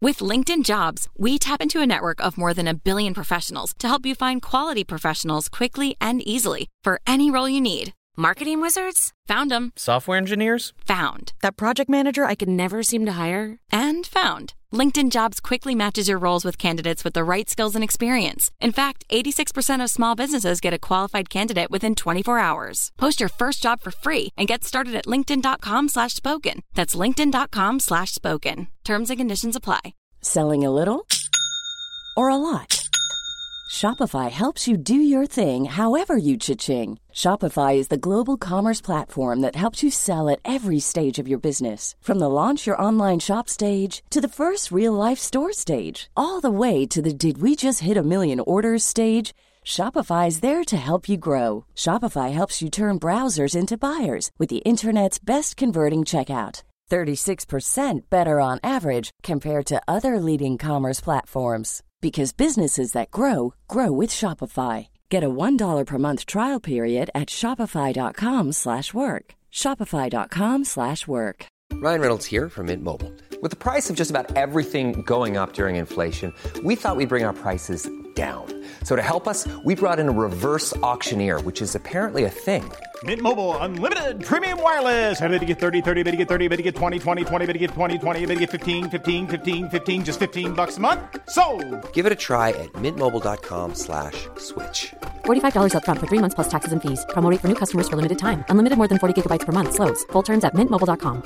With LinkedIn Jobs, we tap into a network of more than 1 billion professionals to help you find quality professionals quickly and easily for any role you need. Marketing wizards? Found them. Software engineers? Found. That project manager I could never seem to hire? And found. LinkedIn Jobs quickly matches your roles with candidates with the right skills and experience. In fact, 86% of small businesses get a qualified candidate within 24 hours. Post your first job for free and get started at linkedin.com/spoken. That's linkedin.com/spoken. Terms and conditions apply. Selling a little or a lot? Shopify helps you do your thing however you cha-ching. Shopify is the global commerce platform that helps you sell at every stage of your business. From the launch your online shop stage to the first real-life store stage, all the way to the did we just hit a million orders stage. Shopify is there to help you grow. Shopify helps you turn browsers into buyers with the internet's best converting checkout. 36% better on average compared to other leading commerce platforms. Because businesses that grow, grow with Shopify. Get a $1 per month trial period at shopify.com/work. Shopify.com/work. Ryan Reynolds here from Mint Mobile. With the price of just about everything going up during inflation, we thought we'd bring our prices down. So to help us, we brought in a reverse auctioneer, which is apparently a thing. Mint Mobile Unlimited Premium Wireless. How to get 30, 30, bit to get 30, bit to get 20, 20, 20, bit to get 20, 20, bit to get 15, 15, 15, 15, just $15 a month? Sold! Give it a try at mintmobile.com/switch. $45 up front for 3 months plus taxes and fees. Promo rate for new customers for limited time. Unlimited more than 40 gigabytes per month. Slows full terms at mintmobile.com.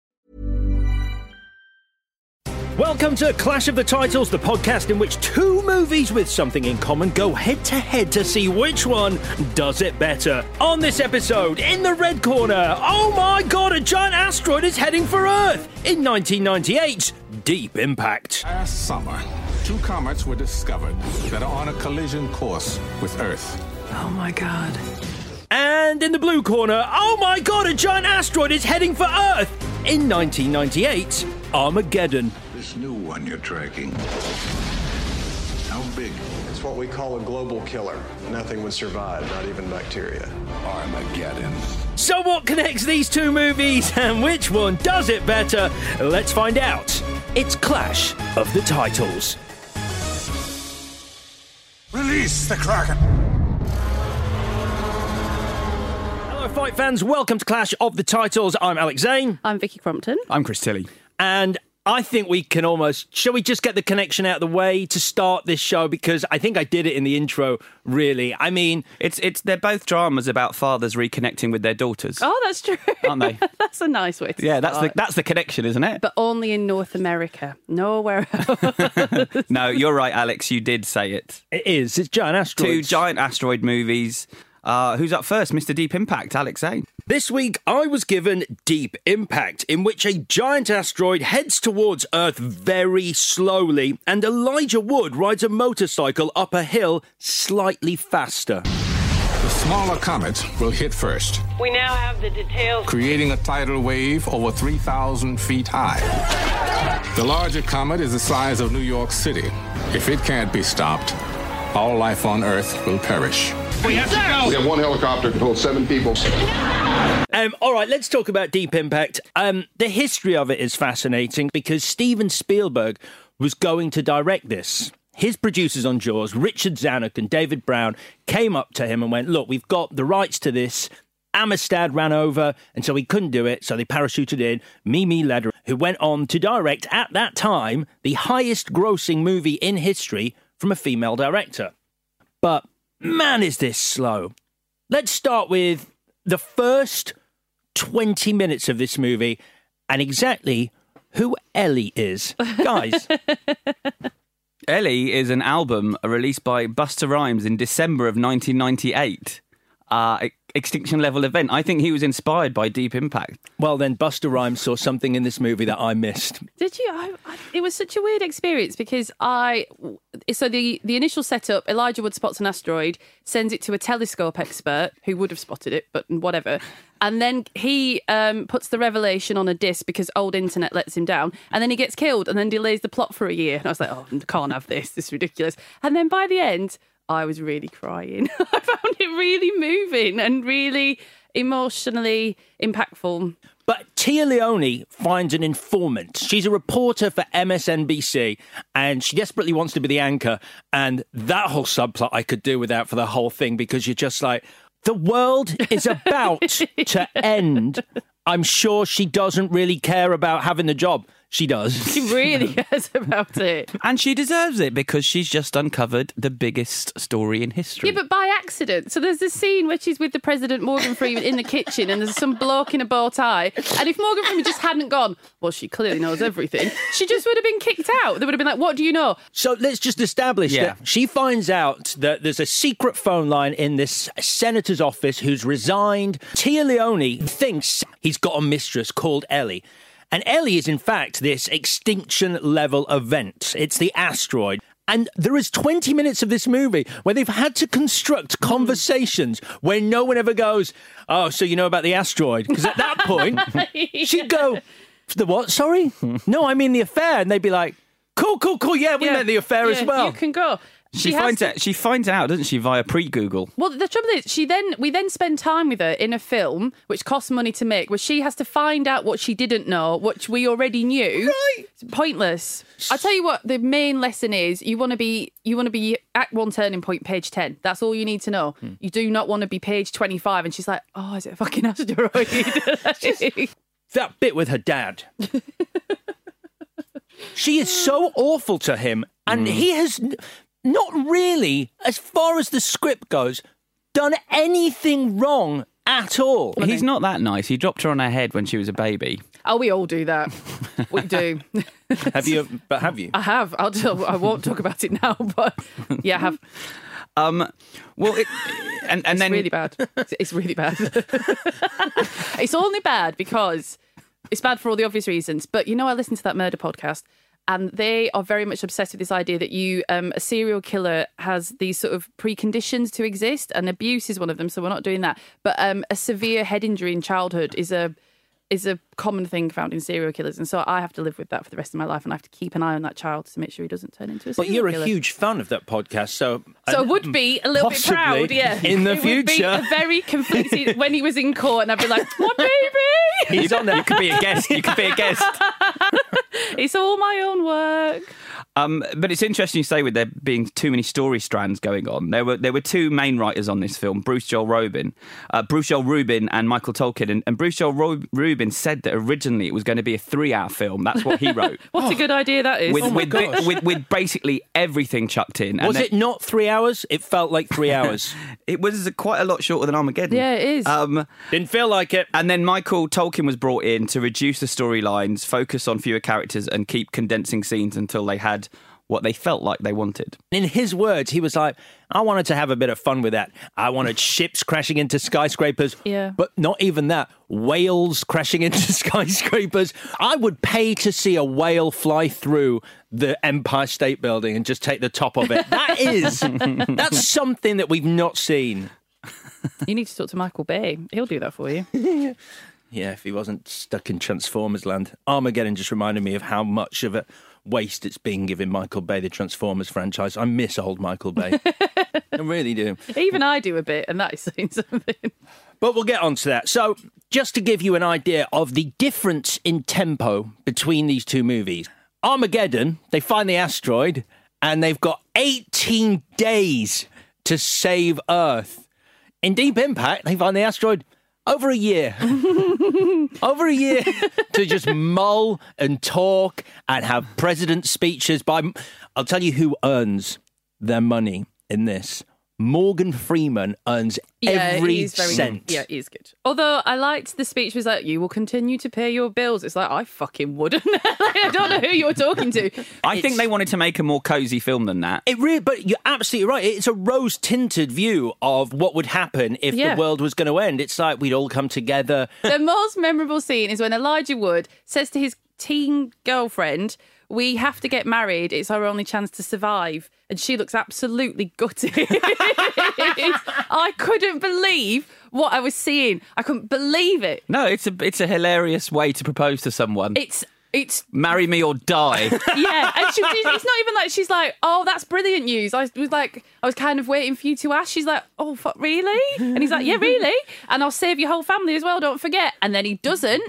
Welcome to Clash of the Titles, the podcast in which two movies with something in common go head-to-head to see which one does it better. On this episode, in the red corner, oh my god, a giant asteroid is heading for Earth! In 1998, Deep Impact. Last summer, 2 comets were discovered that are on a collision course with Earth. Oh my god. And in the blue corner, oh my god, a giant asteroid is heading for Earth! In 1998, Armageddon. This new one you're tracking, how big? It's what we call a global killer. Nothing would survive, not even bacteria. Armageddon. So what connects these two movies and which one does it better? Let's find out. It's Clash of the Titles. Release the Kraken! Hello fight fans, welcome to Clash of the Titles. I'm Alex Zane. I'm Vicky Crompton. I'm Chris Tilley. And I think we can almost... Shall we just get the connection out of the way to start this show? Because I think I did it in the intro, really. I mean... They're both dramas about fathers reconnecting with their daughters. Oh, that's true. Aren't they? That's a nice way to start. That's the connection, isn't it? But only in North America. Nowhere else. No, you're right, Alex. You did say it. It is. It's giant asteroids. 2 giant asteroid movies. Who's up first? Mr. Deep Impact, Alex Zane. This week, I was given Deep Impact, in which a giant asteroid heads towards Earth very slowly, and Elijah Wood rides a motorcycle up a hill slightly faster. The smaller comet will hit first. We now have the details. Creating a tidal wave over 3,000 feet high. The larger comet is the size of New York City. If it can't be stopped, all life on Earth will perish. We have to go. We have 1 helicopter to hold 7 people. All right, let's talk about Deep Impact. The history of it is fascinating because Steven Spielberg was going to direct this. His producers on Jaws, Richard Zanuck and David Brown, came up to him and went, look, we've got the rights to this. Amistad ran over, and so he couldn't do it, so they parachuted in Mimi Leder, who went on to direct, at that time, the highest-grossing movie in history from a female director. But, man, is this slow. Let's start with the first 20 minutes of this movie and exactly who Ellie is. Guys. Ellie is an album released by Busta Rhymes in December of 1998. Extinction Level Event. I think he was inspired by Deep Impact. Well, then Busta Rhymes saw something in this movie that I missed. Did you? It was such a weird experience because so the initial setup, Elijah Wood spots an asteroid, sends it to a telescope expert who would have spotted it, but whatever. And then he puts the revelation on a disc because old internet lets him down. And then he gets killed and then delays the plot for a year. And I was like, oh, I can't have this. This is ridiculous. And then by the end, I was really crying. I found it really moving and really emotionally impactful. But Tia Leone finds an informant. She's a reporter for MSNBC, and she desperately wants to be the anchor. And that whole subplot I could do without for the whole thing, because you're just like, the world is about to end. I'm sure she doesn't really care about having the job. She does. She really cares about it. And she deserves it because she's just uncovered the biggest story in history. Yeah, but by accident. So there's this scene where she's with the President, Morgan Freeman, in the kitchen, and there's some bloke in a bow tie. And if Morgan Freeman just hadn't gone, well, she clearly knows everything, she just would have been kicked out. They would have been like, what do you know? So let's just establish that she finds out that there's a secret phone line in this senator's office who's resigned. Tia Leone thinks he's got a mistress called Ellie. And Ellie is, in fact, this extinction-level event. It's the asteroid. And there is 20 minutes of this movie where they've had to construct conversations where no one ever goes, oh, so you know about the asteroid? Because at that point, she'd go, the what, sorry? No, I mean the affair. And they'd be like, cool, yeah, we meant the affair as well. You can go. She finds out, doesn't she, via pre-Google? Well, the trouble is, we then spend time with her in a film, which costs money to make, where she has to find out what she didn't know, which we already knew. Right. It's pointless. I'll tell you what the main lesson is. You want to be Act 1 turning point, page 10. That's all you need to know. You do not want to be page 25, and she's like, oh, is it a fucking asteroid? That bit with her dad. She is so awful to him, and he has not really, as far as the script goes, done anything wrong at all. He's not that nice. He dropped her on her head when she was a baby. Oh, we all do that. We do. Have you? I have. I won't talk about it now, but yeah, I have. Well, and it's then really bad. It's really bad. It's only bad because it's bad for all the obvious reasons. But I listened to that murder podcast, and they are very much obsessed with this idea that a serial killer has these sort of preconditions to exist, and abuse is one of them. So we're not doing that. But a severe head injury in childhood is a common thing found in serial killers, and so I have to live with that for the rest of my life, and I have to keep an eye on that child to make sure he doesn't turn into a serial killer. But you're a huge fan of that podcast, so I would be a little bit proud, yeah. In the future, would be a very conflicted when he was in court, and I'd be like, "What, baby?" He's on there. You could be a guest. It's all my own work. But it's interesting you say with there being too many story strands going on. There were two main writers on this film, Bruce Joel Rubin and Michael Tolkien. And Bruce Joel Rubin said that originally it was going to be a 3-hour film. That's what he wrote. What a good idea that is. With basically everything chucked in. Was it not 3 hours? It felt like 3 hours. It was quite a lot shorter than Armageddon. Yeah, it is. Didn't feel like it. And then Michael Tolkien was brought in to reduce the storylines, focus on fewer characters, and keep condensing scenes until they had what they felt like they wanted. In his words, he was like, I wanted to have a bit of fun with that. I wanted ships crashing into skyscrapers, but not even that. Whales crashing into skyscrapers. I would pay to see a whale fly through the Empire State Building and just take the top of it. That's something that we've not seen. You need to talk to Michael Bay. He'll do that for you. Yeah, if he wasn't stuck in Transformers land. Armageddon just reminded me of how much of a waste it's been giving Michael Bay the Transformers franchise. I miss old Michael Bay. I really do. Even I do a bit, and that is saying something. But we'll get on to that. So, just to give you an idea of the difference in tempo between these two movies. Armageddon, they find the asteroid, and they've got 18 days to save Earth. In Deep Impact, they find the asteroid over a year. Over a year to just mull and talk and have president speeches. I'll tell you who earns their money in this. Morgan Freeman earns every cent. Yeah, he's good. Although I liked the speech was like, you will continue to pay your bills. It's like, I fucking wouldn't. I don't know who you're talking to. I think they wanted to make a more cosy film than that. But you're absolutely right. It's a rose-tinted view of what would happen if the world was going to end. It's like we'd all come together. The most memorable scene is when Elijah Wood says to his teen girlfriend, we have to get married. It's our only chance to survive. And she looks absolutely gutted. I couldn't believe what I was seeing. I couldn't believe it. No, it's a hilarious way to propose to someone. It's marry me or die. Yeah, and it's not even like she's like, oh, that's brilliant news. I was kind of waiting for you to ask. She's like, oh, fuck, really? And he's like, yeah, really? And I'll save your whole family as well, don't forget. And then he doesn't.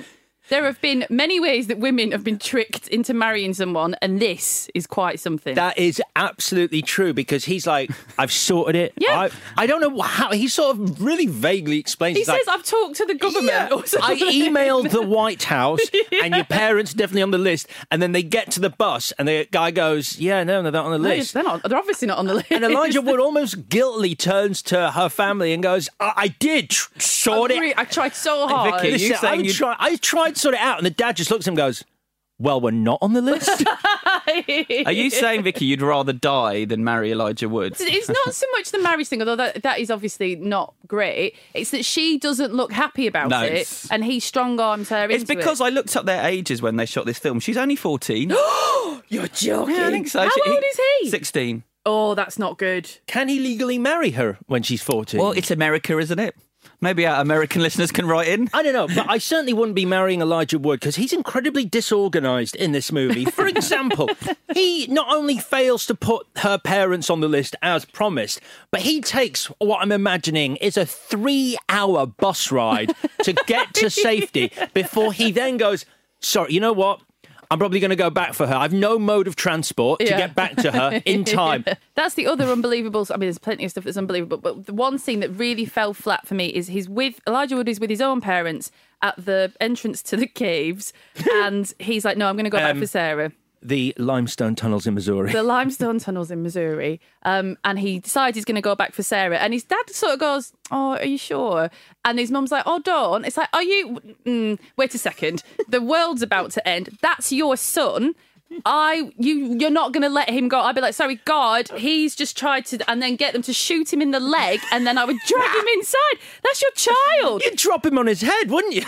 There have been many ways that women have been tricked into marrying someone, and this is quite something. That is absolutely true, because he's like, I've sorted it. Yeah. I don't know how. He sort of really vaguely explains. He He's says, like, I've talked to the government. Or I something. emailed the White House, and your parents are definitely on the list. And then they get to the bus, and the guy goes, yeah, no, they're not on the list. They're obviously not on the list. And Elijah Wood almost guiltily turns to her family and goes, I did sort it. I tried so hard. Vicky, Listen, I tried to sort it out, and the dad just looks at him and goes, well, we're not on the list. Are you saying, Vicky, you'd rather die than marry Elijah Wood? It's not so much the marriage thing, although that is obviously not great. It's that she doesn't look happy about it, and he strong-arms her into it. It's because I looked up their ages when they shot this film. She's only 14. You're joking. Yeah, I think so. How old is he? 16. Oh, that's not good. Can he legally marry her when she's 14? Well, it's America, isn't it? Maybe our American listeners can write in. I don't know, but I certainly wouldn't be marrying Elijah Wood because he's incredibly disorganised in this movie. For example, he not only fails to put her parents on the list as promised, but he takes what I'm imagining is a 3-hour bus ride to get to safety before he then goes, sorry, you know what? I'm probably going to go back for her. I've no mode of transport to get back to her in time. That's the other unbelievable. I mean, there's plenty of stuff that's unbelievable, but the one scene that really fell flat for me is Elijah Wood is with his own parents at the entrance to the caves, and he's like, no, I'm going to go back for Sarah. The limestone tunnels in Missouri. The limestone tunnels in Missouri. And he decides he's going to go back for Sarah. And his dad sort of goes, oh, are you sure? And his mum's like, oh, don't. It's like, are you... wait a second. The world's about to end. That's your son. You're not going to let him go. I'd be like, sorry, God, he's just tried to... And then get them to shoot him in the leg, and then I would drag him inside. That's your child. You'd drop him on his head, wouldn't you?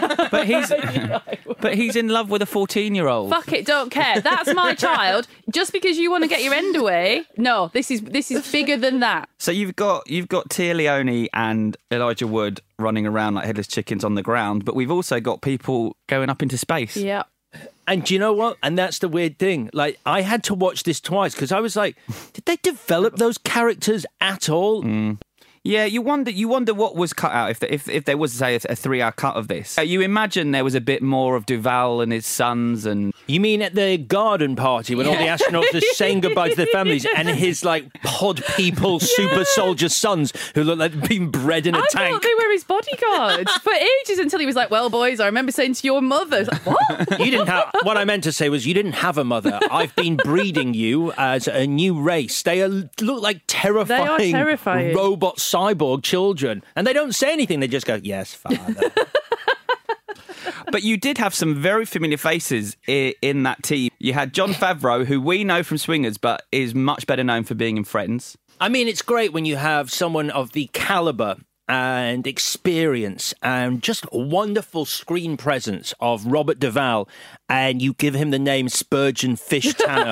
But he's in love with a 14-year-old. Fuck it, don't care. That's my child. Just because you want to get your end away. No, this is bigger than that. So you've got Tia Leone and Elijah Wood running around like headless chickens on the ground, but we've also got people going up into space. Yeah. And do you know what? And that's the weird thing. Like, I had to watch this twice because I was like, did they develop those characters at all? Yeah, you wonder what was cut out if there was, say, a 3-hour cut of this. You imagine there was a bit more of Duvall and his sons and... You mean at the garden party when all the astronauts are saying goodbye to their families and his, like, pod people, super soldier sons who look like they've been bred in a tank? I thought they were his bodyguards for ages until he was like, well, boys, I remember saying to your mother. Like, what? You didn't have... What I meant to say was you didn't have a mother. I've been breeding you as a new race. They look like terrifying robot cyborg children, and they don't say anything. They just go, yes, father. But you did have some very familiar faces in that team. You had Jon Favreau, who we know from Swingers, but is much better known for being in Friends. I mean, it's great when you have someone of the caliber and experience and just wonderful screen presence of Robert Duvall, and you give him the name Spurgeon Fish Tanner.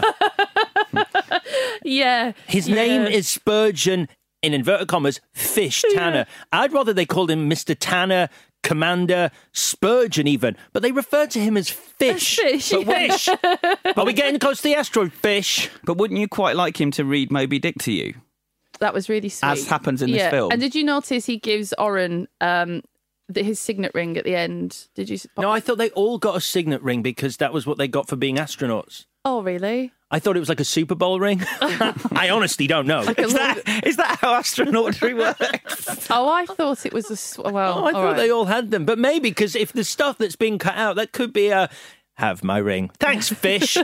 Yeah. His name is Spurgeon, in inverted commas, Fish Tanner. I'd rather they called him Mr. Tanner, Commander, Spurgeon even, but they refer to him as Fish. Fish. Are we getting close to the asteroid, Fish? But wouldn't you quite like him to read Moby Dick to you? That was really sweet. As happens in this film. And did you notice he gives Oren his signet ring at the end? Did you? No, I thought they all got a signet ring because that was what they got for being astronauts. Oh, really? I thought it was like a Super Bowl ring. I honestly don't know. Is that how astronautry works? Oh, I thought it was I thought they all had them. But maybe, because if the stuff that's being cut out, that could be a, have my ring. Thanks, Fish.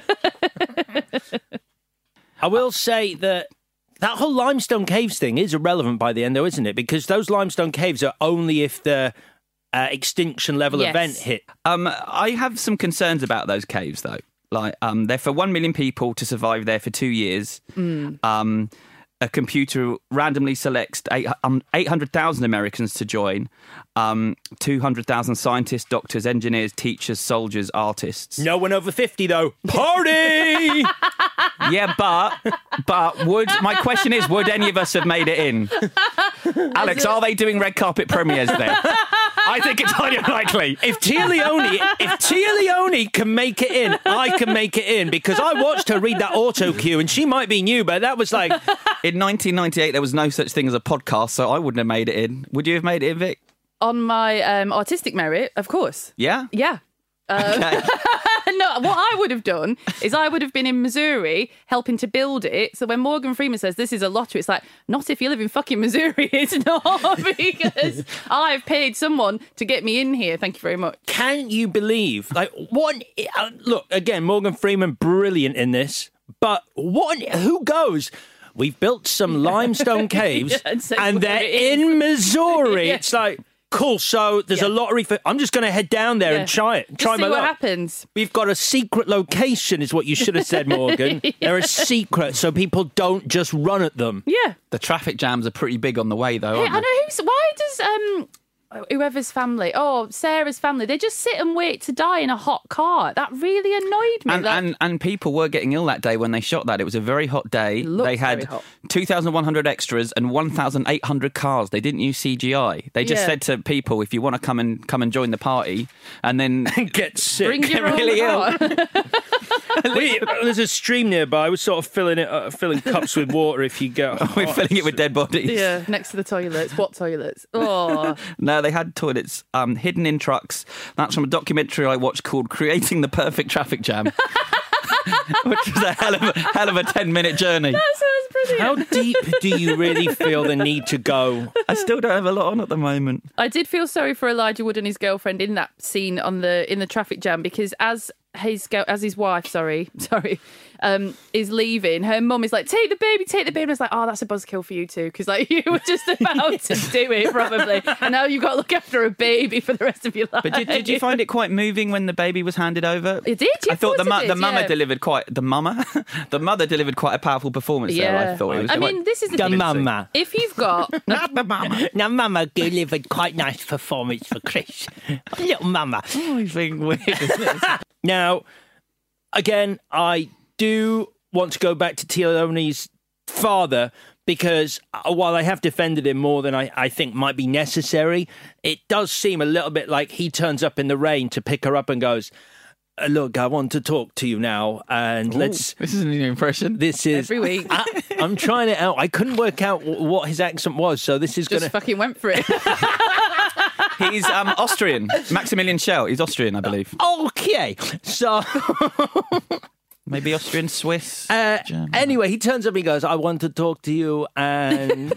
I will say that whole limestone caves thing is irrelevant by the end, though, isn't it? Because those limestone caves are only if the extinction level event hit. I have some concerns about those caves, though. Like, they're for 1 million people to survive there for 2 years. A computer randomly selects 800,000 Americans to join. 200,000 scientists, doctors, engineers, teachers, soldiers, artists. No one over 50, though. Party! Yeah, but my question is, would any of us have made it in? Alex, are they doing red carpet premieres there? I think it's highly unlikely. If Tia Leone can make it in, I can make it in, because I watched her read that auto cue, and she might be new, but that was like... In 1998, there was no such thing as a podcast, so I wouldn't have made it in. Would you have made it in, Vic? On my artistic merit, of course. Yeah? Yeah. No, what I would have done is I would have been in Missouri helping to build it. So when Morgan Freeman says this is a lottery, it's like, not if you live in fucking Missouri. It's not, because I've paid someone to get me in here. Thank you very much. Can you believe, like, what? Look, again, Morgan Freeman, brilliant in this, but who goes, we've built some limestone caves and they're in Missouri. Yeah. It's like, cool, so there's a lottery for... I'm just going to head down there and try it. Try Just my see what luck. happens. We've got a secret location, is what you should have said, Morgan. They're a secret, so people don't just run at them. Yeah. The traffic jams are pretty big on the way, though, Hey, aren't I they? know why does whoever's family, Sarah's family, they just sit and wait to die in a hot car. That really annoyed me. And people were getting ill that day when they shot that. It was a very hot day. They had 2,100 extras and 1,800 cars. They didn't use CGI. They just said to people, if you want to come and join the party, and then get sick, bring get your own really car. There's a stream nearby. We're sort of filling cups with water. If you go, we're filling it with dead bodies. Yeah, next to the toilets. What toilets? Oh. No, they had toilets hidden in trucks. That's from a documentary I watched called Creating the Perfect Traffic Jam, which was a hell of a 10-minute journey. That sounds brilliant. How deep do you really feel the need to go? I still don't have a lot on at the moment. I did feel sorry for Elijah Wood and his girlfriend in that scene in the traffic jam, because as his wife, is leaving, her mum is like, take the baby. And I was like, oh, that's a buzzkill for you too, because like you were just about to do it probably, and now you've got to look after a baby for the rest of your life. But did you find it quite moving when the baby was handed over? It did. I thought the mother delivered quite a powerful performance there. I thought it was. This is the The thing. mama. If you've got Not the mama. Now, Mama delivered quite nice performance for Chris. Little Mama. Oh, you're being weird, isn't it? Now, again, I do want to go back to Tiolioni's father, because while I have defended him more than I think might be necessary, it does seem a little bit like he turns up in the rain to pick her up and goes, look, I want to talk to you now, and let's... This is a new impression. This is... every week. I'm trying it out. I couldn't work out what his accent was, so this is going just to... fucking went for it. He's Austrian. Maximilian Schell. He's Austrian, I believe. Okay, so... Maybe Austrian, Swiss, German. Anyway, he turns up and he goes, I want to talk to you, and...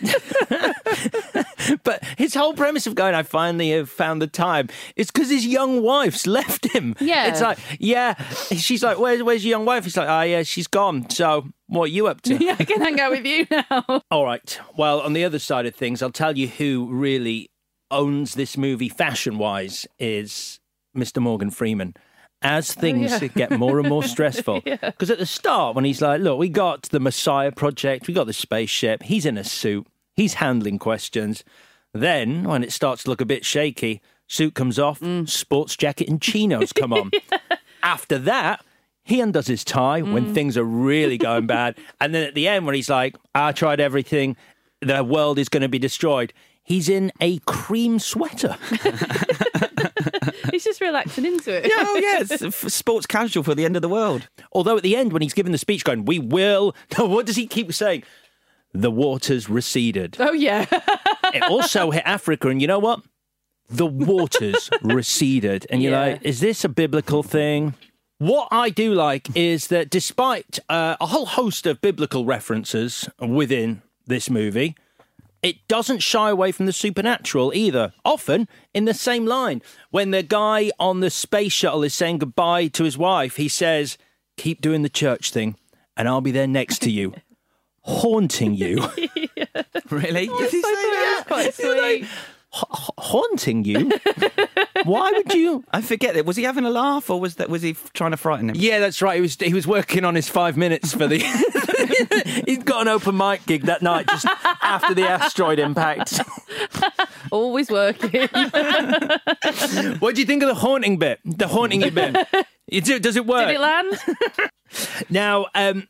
But his whole premise of going, I finally have found the time, is because his young wife's left him. Yeah. It's like, she's like, where's your young wife? He's like, yeah, she's gone. So what are you up to? Yeah, I can hang out with you now. All right. Well, on the other side of things, I'll tell you who really owns this movie fashion-wise is Mr. Morgan Freeman. As things get more and more stressful. Because at the start, when he's like, look, we got the Messiah Project, we got the spaceship, he's in a suit, he's handling questions. Then, when it starts to look a bit shaky, suit comes off, sports jacket and chinos come on. After that, he undoes his tie when things are really going bad. And then at the end, when he's like, I tried everything, the world is going to be destroyed, he's in a cream sweater. He's just relaxing into it. Yeah, yes. Sports casual for the end of the world. Although at the end, when he's giving the speech going, we will... What does he keep saying? The waters receded. Oh, yeah. It also hit Africa, and you know what? The waters receded. And you're like, is this a biblical thing? What I do like is that despite a whole host of biblical references within this movie, it doesn't shy away from the supernatural either. Often in the same line. When the guy on the space shuttle is saying goodbye to his wife, he says, keep doing the church thing and I'll be there next to you, haunting you. Really? Did he say that? Quite sweet. Haunting you? Why would you? I forget it. Was he having a laugh, or was he trying to frighten him? Yeah, that's right. He was working on his 5 minutes for the... He'd got an open mic gig that night just after the asteroid impact. Always working. What do you think of the haunting bit? The haunting you bit? Does it work? Did it land? Now,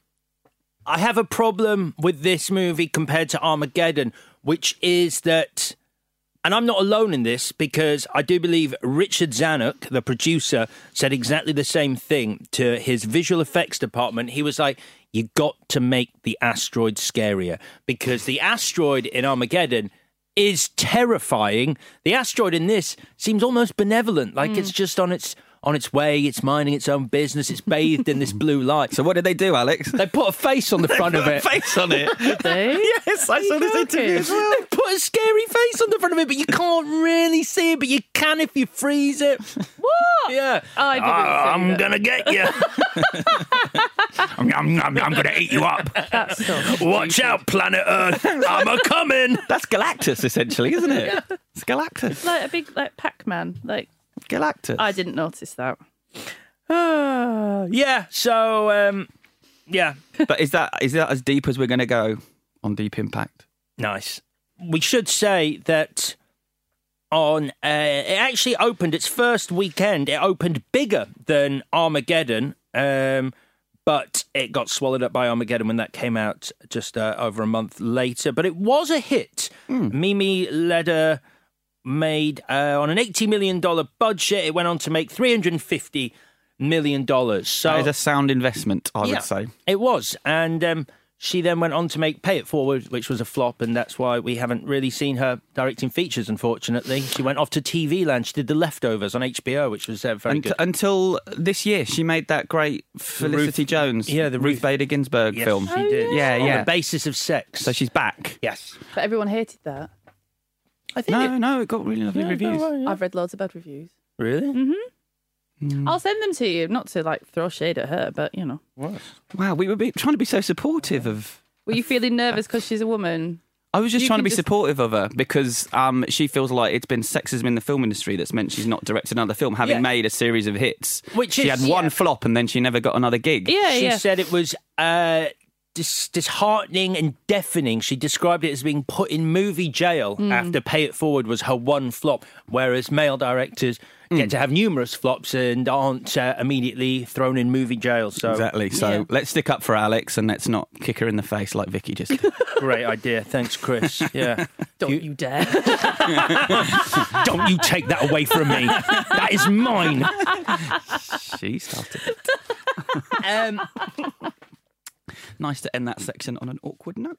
I have a problem with this movie compared to Armageddon, which is that, and I'm not alone in this, because I do believe Richard Zanuck, the producer, said exactly the same thing to his visual effects department. He was like, you got to make the asteroid scarier, because the asteroid in Armageddon is terrifying. The asteroid in this seems almost benevolent, like it's just on its on its way. It's minding its own business. It's bathed in this blue light. So what did they do, Alex? They put a face on the front of it. A face on it. Did they? Yes, I saw this interview as well. They put a scary face on the front of it, but you can't really see it, but you can if you freeze it. What? Yeah. I didn't I'm going to get you. I'm going to eat you up. That's so Watch out, planet Earth. I'm a-coming. That's Galactus, essentially, isn't it? Yeah. It's Galactus. like a big Pac-Man. Like Galactus. I didn't notice that. Yeah, so, yeah. But is that as deep as we're going to go on Deep Impact? Nice. We should say that it actually opened its first weekend. It opened bigger than Armageddon, but it got swallowed up by Armageddon when that came out just over a month later. But it was a hit. Mimi Leder made on an $80 million budget. It went on to make $350 million. So that is a sound investment, I would say. It was. And she then went on to make Pay It Forward, which was a flop, and that's why we haven't really seen her directing features, unfortunately. She went off to TV Land. She did The Leftovers on HBO, which was very good. Until this year, she made that great Felicity Jones, the Ruth Bader Ginsburg film. She did. Yeah. On the basis of sex. So she's back. Yes. But everyone hated that. I think No, it got really lovely reviews. I've read loads of bad reviews. Really? Mm-hmm. I'll send them to you, not to throw shade at her, but you know. What? Wow, we were trying to be so supportive of. Were you feeling nervous because she's a woman? I was just trying to be supportive of her because she feels like it's been sexism in the film industry that's meant she's not directed another film, having made a series of hits. She had one flop and then she never got another gig. She said it was disheartening and deafening. She described it as being put in movie jail after Pay It Forward was her one flop, whereas male directors get to have numerous flops and aren't immediately thrown in movie jail. So exactly. So let's stick up for Alex and let's not kick her in the face like Vicky just did. Great idea. Thanks, Chris. Yeah. Don't you dare. Don't you take that away from me. That is mine. She started it. Nice to end that section on an awkward note.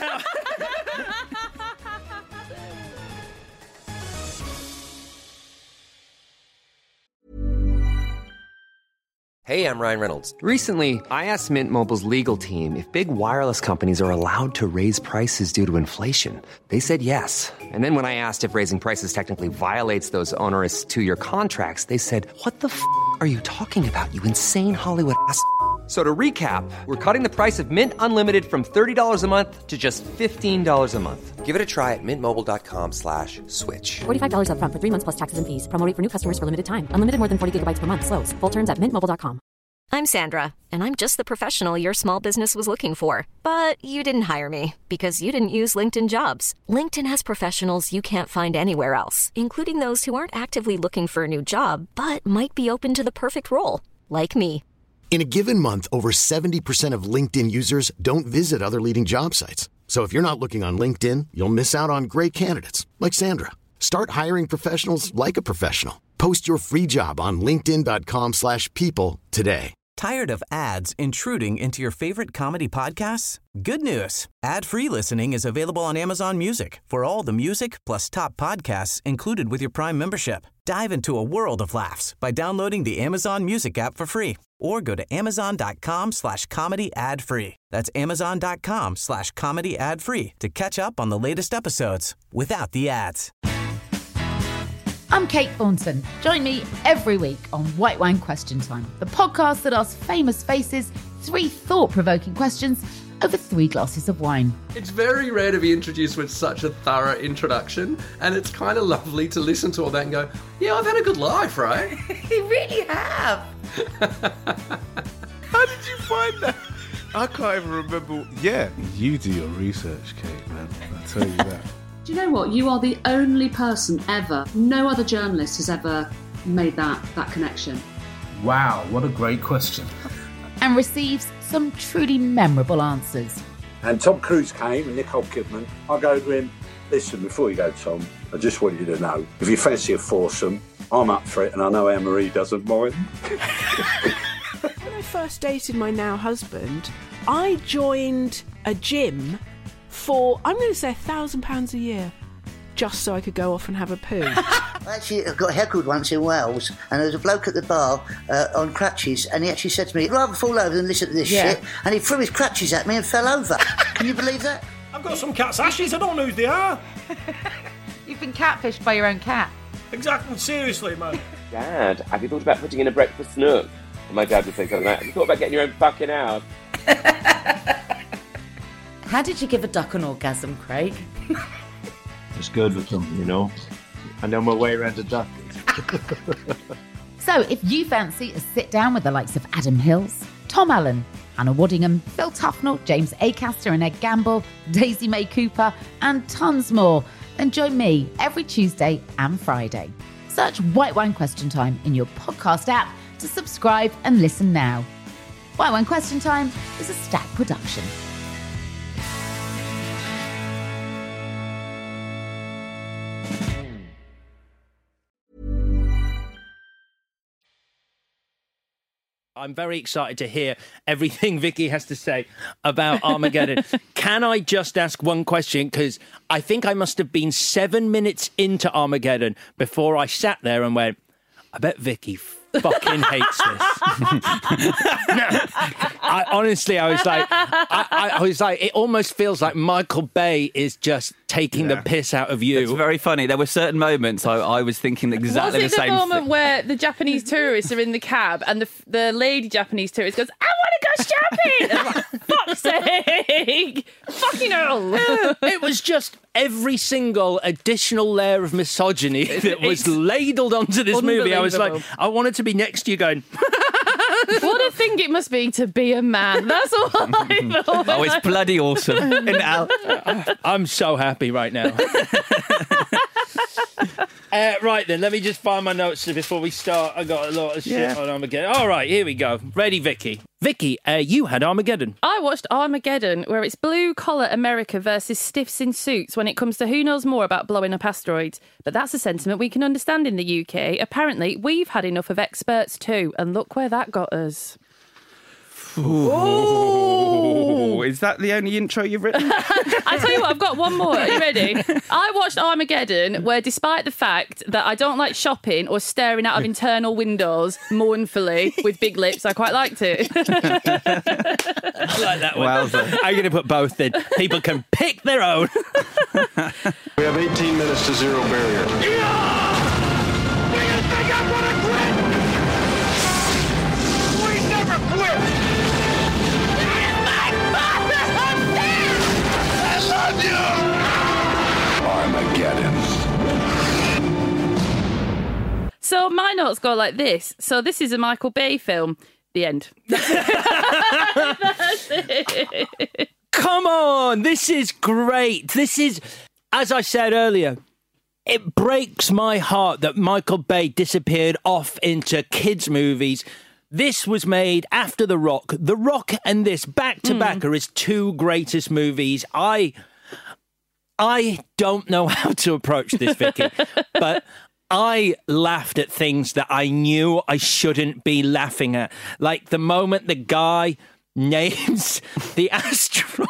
Hey, I'm Ryan Reynolds. Recently, I asked Mint Mobile's legal team if big wireless companies are allowed to raise prices due to inflation. They said yes. And then when I asked if raising prices technically violates those onerous 2-year contracts, they said, "What the f*** are you talking about, you insane Hollywood ass?" So to recap, we're cutting the price of Mint Unlimited from $30 a month to just $15 a month. Give it a try at mintmobile.com/switch. $45 up front for 3 months plus taxes and fees. Promo rate for new customers for limited time. Unlimited more than 40 gigabytes per month. Slows full terms at mintmobile.com. I'm Sandra, and I'm just the professional your small business was looking for. But you didn't hire me because you didn't use LinkedIn Jobs. LinkedIn has professionals you can't find anywhere else, including those who aren't actively looking for a new job, but might be open to the perfect role, like me. In a given month, over 70% of LinkedIn users don't visit other leading job sites. So if you're not looking on LinkedIn, you'll miss out on great candidates like Sandra. Start hiring professionals like a professional. Post your free job on linkedin.com/people today. Tired of ads intruding into your favorite comedy podcasts? Good news. Ad-free listening is available on Amazon Music for all the music plus top podcasts included with your Prime membership. Dive into a world of laughs by downloading the Amazon Music app for free or go to amazon.com/comedy ad-free. That's amazon.com/comedy ad-free to catch up on the latest episodes without the ads. I'm Kate Thornton. Join me every week on White Wine Question Time, the podcast that asks famous faces 3 thought-provoking questions over 3 glasses of wine. It's very rare to be introduced with such a thorough introduction, and it's kind of lovely to listen to all that and go, yeah, I've had a good life, right? You really have. How did you find that? I can't even remember. Yeah, you do your research, Kate, man. I'll tell you that. Do you know what? You are the only person ever, no other journalist has ever made that connection. Wow, what a great question. And receives some truly memorable answers. And Tom Cruise came and Nicole Kidman. I go to him, listen, before you go, Tom, I just want you to know, if you fancy a foursome, I'm up for it and I know Anne-Marie doesn't mind. When I first dated my now husband, I joined a gym for, I'm going to say £1,000 a year, just so I could go off and have a poo. I actually got heckled once in Wales, and there was a bloke at the bar on crutches, and he actually said to me, "I'd rather fall over than listen to this shit," and he threw his crutches at me and fell over. Can you believe that? I've got some cat's ashes, I don't know who they are. You've been catfished by your own cat. Exactly, seriously, man. Dad, have you thought about putting in a breakfast nook? And my dad would say something like, have you thought about getting your own fucking house? How did you give a duck an orgasm, Craig? It's good with them, you know. I know my way around a duck. So if you fancy a sit down with the likes of Adam Hills, Tom Allen, Hannah Waddingham, Phil Tufnell, James Acaster and Ed Gamble, Daisy May Cooper, and tons more, then join me every Tuesday and Friday. Search White Wine Question Time in your podcast app to subscribe and listen now. White Wine Question Time is a Stack production. I'm very excited to hear everything Vicky has to say about Armageddon. Can I just ask one question? Because I think I must have been 7 minutes into Armageddon before I sat there and went, I bet Vicky fucking hates this. I was like, it almost feels like Michael Bay is just taking the piss out of you. It's very funny. There were certain moments I was thinking exactly the same thing. Was it the moment where the Japanese tourists are in the cab and the lady Japanese tourist goes, I want to go shopping? And I'm like, fuck's sake! Fucking hell! It was just every single additional layer of misogyny that was ladled onto this movie. I was like, I wanted to be next to you going... What a thing it must be to be a man. That's all I thought. Oh, it's bloody awesome. I'm so happy right now. Right then, let me just find my notes before we start. I got a lot of shit on Armageddon. All right, here we go. Ready, Vicky? Vicky, you had Armageddon. I watched Armageddon, where it's blue-collar America versus stiffs in suits when it comes to who knows more about blowing up asteroids. But that's a sentiment we can understand in the UK. Apparently, we've had enough of experts too, and look where that got us. Ooh. Is that the only intro you've written? I tell you what, I've got one more. Are you ready? I watched Armageddon, where despite the fact that I don't like shopping or staring out of internal windows mournfully with big lips, I quite liked it. I like that one. Wowza. I'm going to put both in. People can pick their own. We have 18 minutes to zero barrier. Do you think I'm gonna quit? We never quit! I love you! Armageddon. So my notes go like this. So this is a Michael Bay film. The end. That's it. Come on, this is great. This is, as I said earlier, it breaks my heart that Michael Bay disappeared off into kids' movies. This was made after The Rock. The Rock and this back to back are his two greatest movies. I don't know how to approach this, Vicky, but I laughed at things that I knew I shouldn't be laughing at. Like the moment the guy names the asteroid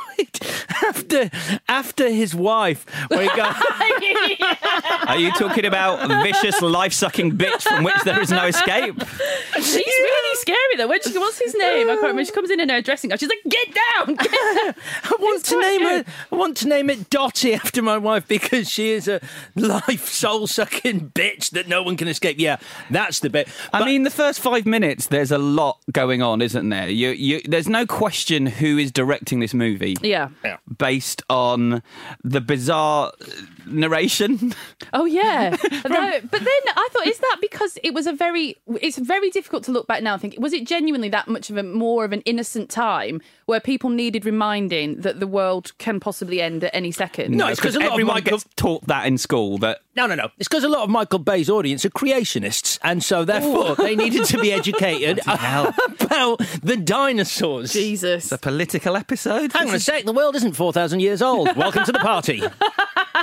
after his wife. Where he goes, Are you talking about vicious, life-sucking bitch from which there is no escape? She's really scary though. What's his name? I can't remember. She comes in her dressing gown. She's like, "Get down!" I want to name it Dottie after my wife because she is a life soul-sucking bitch that no one can escape. Yeah, that's the bit. I mean, the first 5 minutes, there's a lot going on, isn't there? There's no question who is directing this movie. Yeah. Based on the bizarre narration. Oh yeah. But then I thought, is that because it's very difficult to look back now and think, was it genuinely that much of more of an innocent time where people needed reminding that the world can possibly end at any second? No, it's because everyone gets taught that in school. That No. It's because a lot of Michael Bay's audience are creationists, and so therefore they needed to be educated about the dinosaurs. Jesus. It's a political episode. Hang on a sec, the world isn't 4,000 years old. Welcome to the party.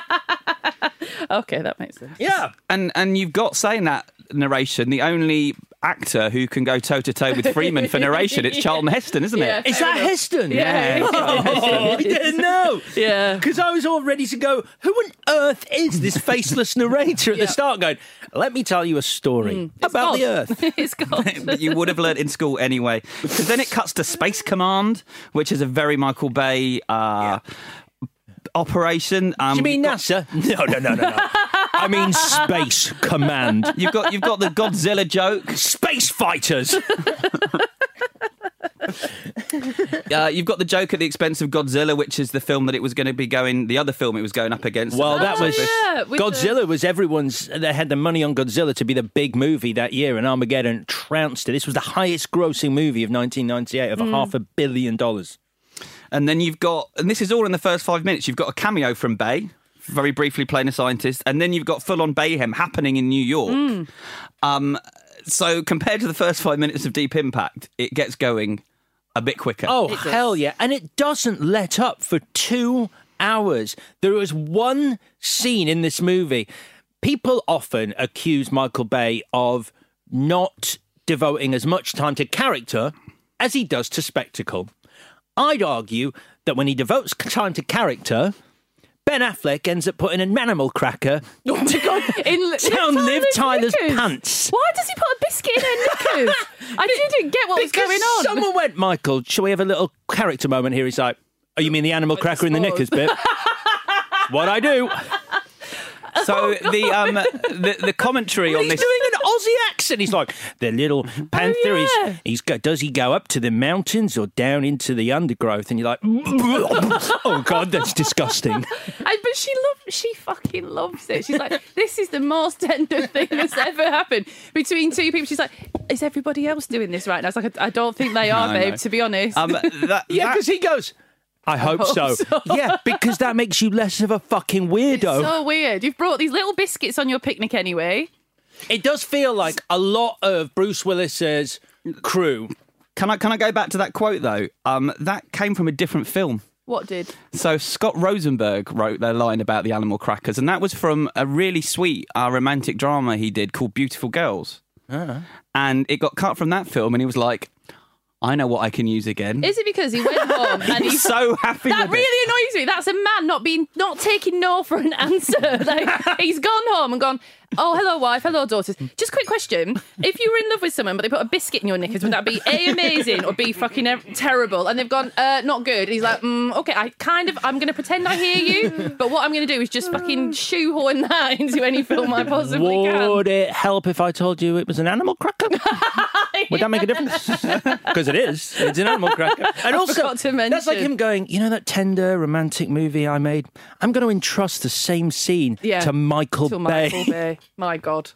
Okay, that makes sense. Yeah. And you've got, saying that narration, the only actor who can go toe-to-toe with Freeman for narration. It's Charlton Heston, isn't it? Is that Heston? Yeah. Oh, I didn't know. Yeah. Because I was all ready to go, who on earth is this faceless narrator at the start going, let me tell you a story about the Earth. It's God. You would have learnt in school anyway. Because then it cuts to Space Command, which is a very Michael Bay operation. Do you mean NASA? No. I mean Space Command. You've got the Godzilla joke. Space fighters. You've got the joke at the expense of Godzilla, which is the film that it was going to be going. The other film it was going up against. Well, that was with Godzilla. Was everyone's? They had the money on Godzilla to be the big movie that year, and Armageddon trounced it. This was the highest-grossing movie of 1998 of $500 million. And then you've got, and this is all in the first 5 minutes. You've got a cameo from Bay, very briefly playing a scientist, and then you've got full-on Bayhem happening in New York. So compared to the first 5 minutes of Deep Impact, it gets going a bit quicker. Oh, hell yeah. And it doesn't let up for 2 hours. There was one scene in this movie. People often accuse Michael Bay of not devoting as much time to character as he does to spectacle. I'd argue that when he devotes time to character, Ben Affleck ends up putting an animal cracker down Liv Tyler's pants. Why does he put a biscuit in her knickers? I didn't get what was going on. Someone went, Michael, shall we have a little character moment here? He's like, oh, you mean the animal cracker in the knickers bit? What I do. So the commentary on this. He's doing an Aussie accent. He's like, the little panther does he go up to the mountains or down into the undergrowth? And you're like, oh God, that's disgusting. But she fucking loves it. She's like, this is the most tender thing that's ever happened between two people. She's like, is everybody else doing this right now? I was like, I don't think they are, babe, to be honest. Because he goes, I hope so. Yeah, because that makes you less of a fucking weirdo. It's so weird. You've brought these little biscuits on your picnic anyway. It does feel like a lot of Bruce Willis's crew. Can I go back to that quote, though? That came from a different film. What did? So Scott Rosenberg wrote their line about the animal crackers, and that was from a really sweet romantic drama he did called Beautiful Girls. And it got cut from that film, and he was like, I know what I can use again. Is it because he went home and he's so happy that with really annoys me. That's a man not taking no for an answer. Like, he's gone home and gone, oh, hello, wife, hello, daughters. Just a quick question. If you were in love with someone but they put a biscuit in your knickers, would that be A, amazing, or B, fucking terrible? And they've gone, not good. And he's like, okay, I'm going to pretend I hear you, but what I'm going to do is just fucking shoehorn that into any film I possibly can. Would it help if I told you it was an animal cracker? Would that make a difference? Because it is. It's an animal cracker. And I also, forgot to mention. that's like him going, you know that tender romantic movie I made? I'm going to entrust the same scene to Michael Bay. My God.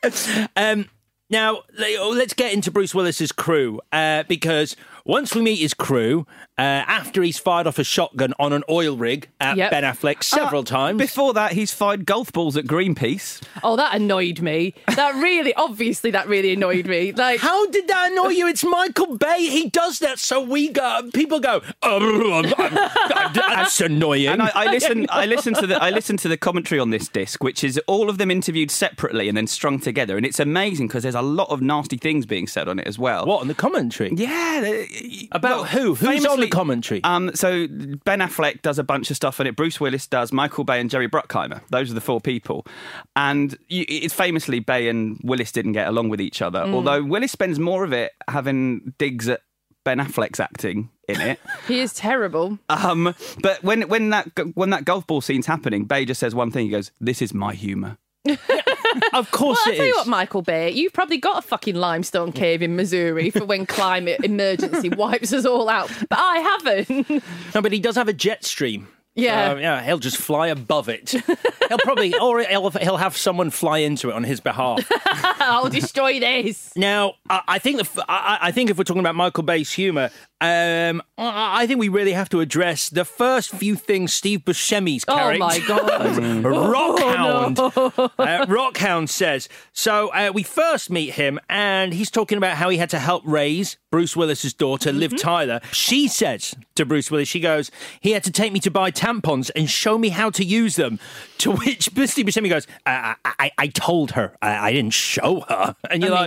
Now, let's get into Bruce Willis's crew, because once we meet his crew, after he's fired off a shotgun on an oil rig at Ben Affleck several times. Before that, he's fired golf balls at Greenpeace. Oh, that annoyed me. That really annoyed me. Like, how did that annoy you? It's Michael Bay. He does that, so people go, that's annoying. And I listen to the commentary on this disc, which is all of them interviewed separately and then strung together, and it's amazing because there's a lot of nasty things being said on it as well. What, on the commentary? Yeah. About who? Who's on the commentary? So Ben Affleck does a bunch of stuff on it. Bruce Willis does, Michael Bay and Jerry Bruckheimer. Those are the four people. And it's famously Bay and Willis didn't get along with each other, although Willis spends more of it having digs at Ben Affleck's acting in it. He is terrible. But when that golf ball scene's happening, Bay just says one thing. He goes, "This is my humour." Of course I'll it tell is. you what, Michael Bay, you've probably got a fucking limestone cave in Missouri for when climate emergency wipes us all out. But I haven't. No, but he does have a jet stream. Yeah. He'll just fly above it. He'll probably, or he'll have someone fly into it on his behalf. I'll destroy this. Now, I think if we're talking about Michael Bay's humour, I think we really have to address the first few things Steve Buscemi's character. Oh my God. Rockhound. Rockhound says. So we first meet him and he's talking about how he had to help raise Bruce Willis's daughter, Liv Tyler. She says to Bruce Willis, she goes, he had to take me to buy tampons and show me how to use them. To which Steve Buscemi goes, I told her. I didn't show her. And you're like,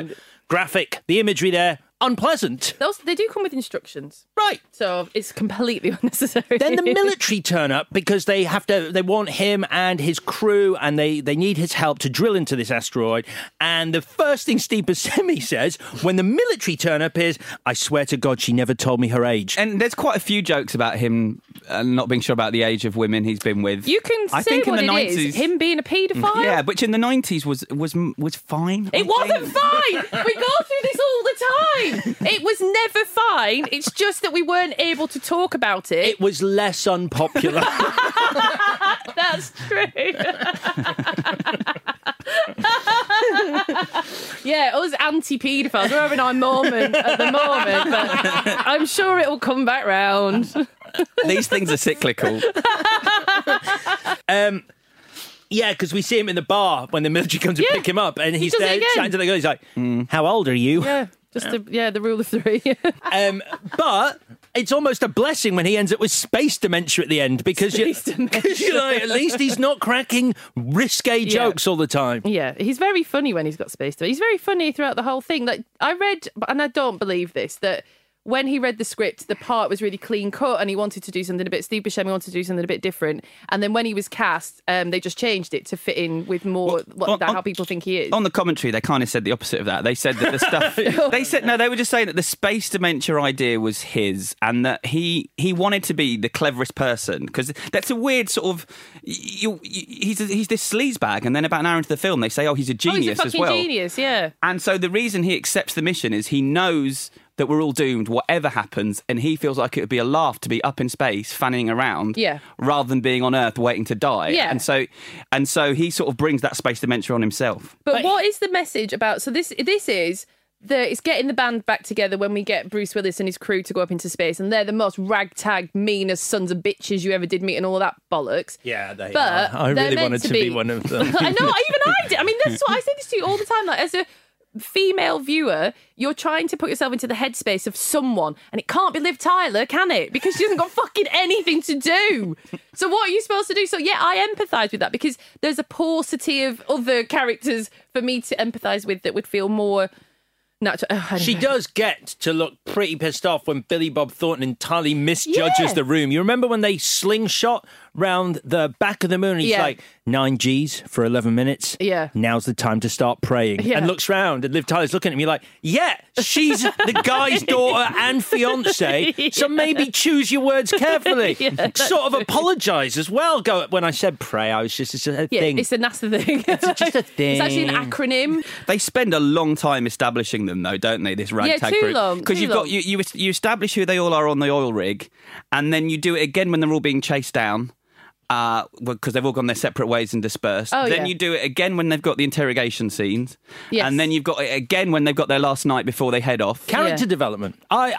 graphic. The imagery there, unpleasant. They do come with instructions. Right. So it's completely unnecessary. Then the military turn up because they want him and his crew, and they need his help to drill into this asteroid. And the first thing Steve Buscemi says when the military turn up is, "I swear to God, she never told me her age." And there's quite a few jokes about him not being sure about the age of women he's been with. You can say what it is, him being a paedophile. Yeah, which in the 90s was fine. It wasn't fine. We go through this all the time. It was never fine. It's just that we weren't able to talk about it. It was less unpopular. That's true. Yeah, us anti-paedophiles. We're having our moment at the moment, but I'm sure it will come back round. These things are cyclical. Yeah, because we see him in the bar when the military comes to pick him up, and he's does it there again. chatting to the girl. He's like, "How old are you?" Yeah, just the rule of three. But it's almost a blessing when he ends up with space dementia at the end, because you're like, at least he's not cracking risque jokes all the time. Yeah, he's very funny when he's got space dementia. He's very funny throughout the whole thing. Like I read, and I don't believe this, that when he read the script, the part was really clean cut and he wanted to do something a bit... Steve Buscemi wanted to do something a bit different. And then when he was cast, they just changed it to fit in with more how people think he is. On the commentary, they kind of said the opposite of that. They said that the stuff... they were just saying that the space dementia idea was his, and that he wanted to be the cleverest person, because that's a weird sort of... He's this sleazebag, and then about an hour into the film, they say, he's a genius as well. He's a fucking genius, yeah. And so the reason he accepts the mission is he knows that we're all doomed, whatever happens, and he feels like it would be a laugh to be up in space, fanning around, rather than being on Earth waiting to die. Yeah. And so he sort of brings that space dementia on himself. But what is the message about... So this is... It's getting the band back together when we get Bruce Willis and his crew to go up into space, and they're the most ragtag, meanest sons of bitches you ever did meet and all that bollocks. Yeah, they are. I really wanted to be one of them. I know, even I did. I mean, that's what I say this to you all the time. Like, as a female viewer, you're trying to put yourself into the headspace of someone, and it can't be Liv Tyler, can it? Because she hasn't got fucking anything to do. So what are you supposed to do? So yeah, I empathise with that, because there's a paucity of other characters for me to empathise with that would feel more natural. She does get to look pretty pissed off when Billy Bob Thornton entirely misjudges the room. You remember when they slingshot round the back of the moon, and he's like, 9 Gs for 11 minutes. Yeah. Now's the time to start praying. Yeah. And looks round, and Liv Tyler's looking at me like, yeah, she's the guy's daughter and fiancé, so maybe choose your words carefully. Sort of apologise as well. When I said pray, I was just, it's a thing. It's a nasty thing. It's just a thing. It's actually an acronym. They spend a long time establishing them, though, don't they, this ragtag group? Long. Because you establish who they all are on the oil rig, and then you do it again when they're all being chased down, because they've all gone their separate ways and dispersed. Then you do it again when they've got the interrogation scenes. Yes. And then you've got it again when they've got their last night before they head off. Character development.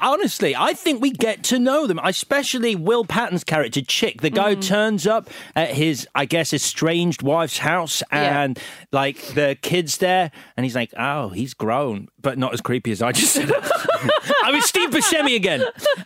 I think we get to know them, especially Will Patton's character, Chick. The guy who turns up at his, I guess, estranged wife's house, and like the kid's there, and he's like, oh, he's grown, but not as creepy as I just said. I was Steve Buscemi again.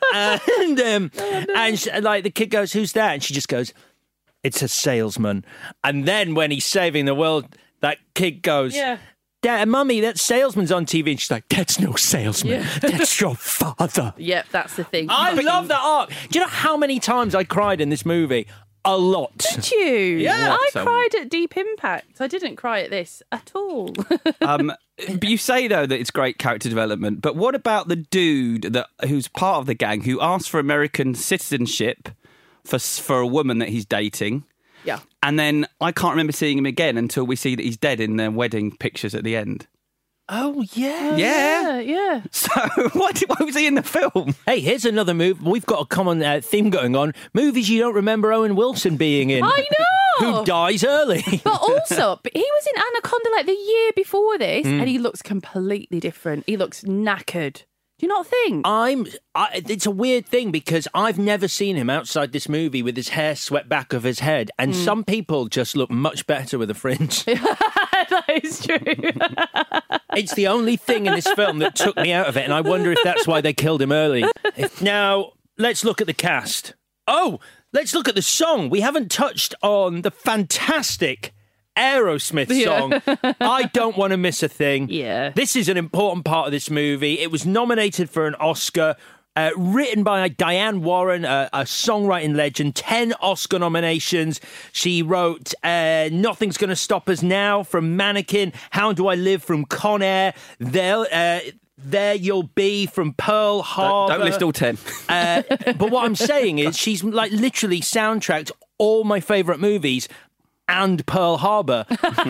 And like the kid goes, who's that? And she just goes, it's a salesman. And then when he's saving the world, that kid goes, Dad, Mummy, that salesman's on TV. And she's like, that's no salesman. That's your father. Yep, that's the thing. I love that arc. Do you know how many times I cried in this movie? A lot. Did you? Yeah. I cried at Deep Impact. I didn't cry at this at all. But you say, though, that it's great character development. But what about the dude who's part of the gang who asked for American citizenship for a woman that he's dating? Yeah. And then I can't remember seeing him again until we see that he's dead in their wedding pictures at the end. Oh, yeah. Yeah. So why was he in the film? Hey, here's another move. We've got a common theme going on. Movies you don't remember Owen Wilson being in. I know. Who dies early. But also, he was in Anaconda like the year before this, and he looks completely different. He looks knackered. Do you not think? It's a weird thing, because I've never seen him outside this movie with his hair swept back of his head, and some people just look much better with a fringe. That is true. It's the only thing in this film that took me out of it, and I wonder if that's why they killed him early. Now, let's look at the cast. Oh, let's look at the song. We haven't touched on the fantastic Aerosmith song, I Don't Want to Miss a Thing. Yeah. This is an important part of this movie. It was nominated for an Oscar. Written by Diane Warren, a songwriting legend, 10 Oscar nominations. She wrote Nothing's Gonna Stop Us Now from Mannequin, How Do I Live from Con Air, There You'll Be from Pearl Harbor. Don't list all 10. But what I'm saying is she's like literally soundtracked all my favourite movies and Pearl Harbor.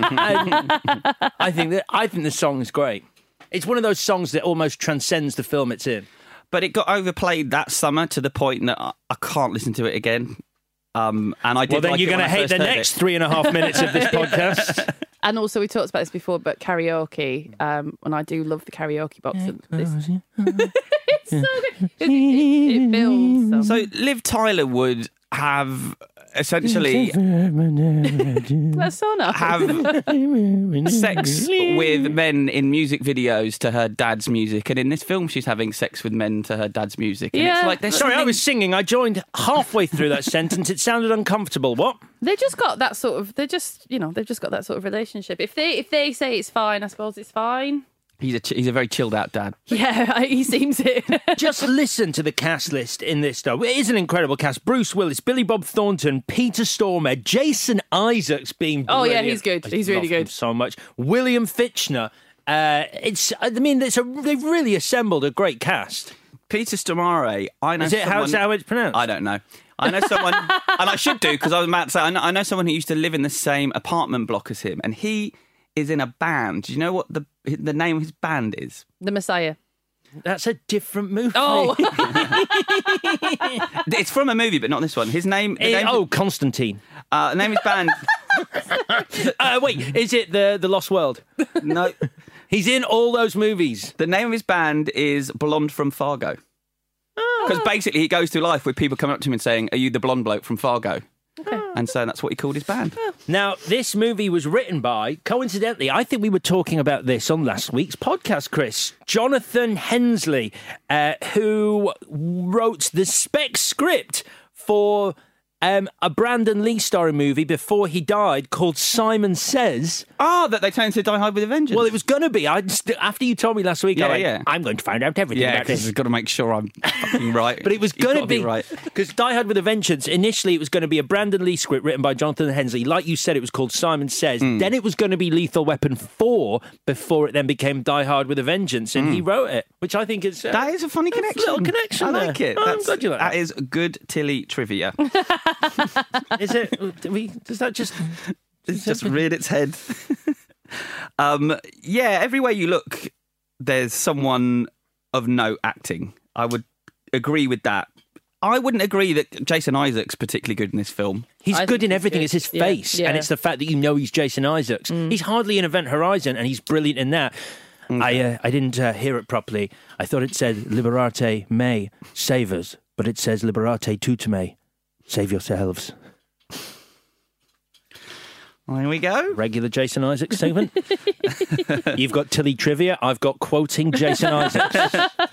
I think the song is great. It's one of those songs that almost transcends the film it's in. But it got overplayed that summer to the point that I can't listen to it again. And I did. Well, then like you're going to hate the next 3.5 minutes of this podcast. And also, we talked about this before, but karaoke. And I do love the karaoke box. It's so good. It builds. So Liv Tyler would have essentially That's so nice. have sex with men in music videos to her dad's music, and in this film she's having sex with men to her dad's music. And Yeah. it's like, there's Sorry, I something- was singing. I joined halfway through that sentence. It sounded uncomfortable. What? They just got that sort of. They've just got that sort of relationship. If they say it's fine, I suppose it's fine. He's a very chilled out dad. Yeah, he seems it. Just listen to the cast list in this, though. It is an incredible cast. Bruce Willis, Billy Bob Thornton, Peter Stormare, Jason Isaacs being Oh, yeah, brilliant. he's good. He's I really love him good. so much. William Fichtner. They've really assembled a great cast. Peter Stormare, I know. Is it how it's pronounced? I don't know. I know someone, and I should do because I was about to say I know someone who used to live in the same apartment block as him, and he is in a band. Do you know what the name of his band is? The Messiah. That's a different movie. Oh, It's from a movie, but not this one. His name. Constantine. Name of his band. Wait, is it the Lost World? No, he's in all those movies. The name of his band is Blonde from Fargo. Because basically he goes through life with people coming up to him and saying, "Are you the blonde bloke from Fargo?" Okay. And so that's what he called his band. Now, this movie was written by, coincidentally, I think we were talking about this on last week's podcast, Chris, Jonathan Hensley, who wrote the spec script for a Brandon Lee starring movie before he died called Simon Says. That they turned to Die Hard with a Vengeance. Well, it was going to be. After you told me last week, I went, I'm going to find out everything about this. I've got to make sure I'm fucking right. But it was going to be right. Because Die Hard with a Vengeance, initially it was going to be a Brandon Lee script written by Jonathan Hensley. Like you said, it was called Simon Says. Then it was going to be Lethal Weapon 4 before it then became Die Hard with a Vengeance. And he wrote it, which I think is... that is a funny connection. Little connection I there. like it. I'm glad you like that is good Tilly trivia. Is it? Does that just... It's just reared its head. Everywhere you look, there's someone of note acting. I would agree with that. I wouldn't agree that Jason Isaacs particularly good in this film. He's good in everything. It's his face, and it's the fact that you know he's Jason Isaacs. He's hardly in Event Horizon, and he's brilliant in that. Okay. I didn't hear it properly. I thought it said Liberate me, save us, but it says Liberate tutte me, save yourselves. There we go. Regular Jason Isaacs segment. You've got Tilly trivia. I've got quoting Jason Isaacs.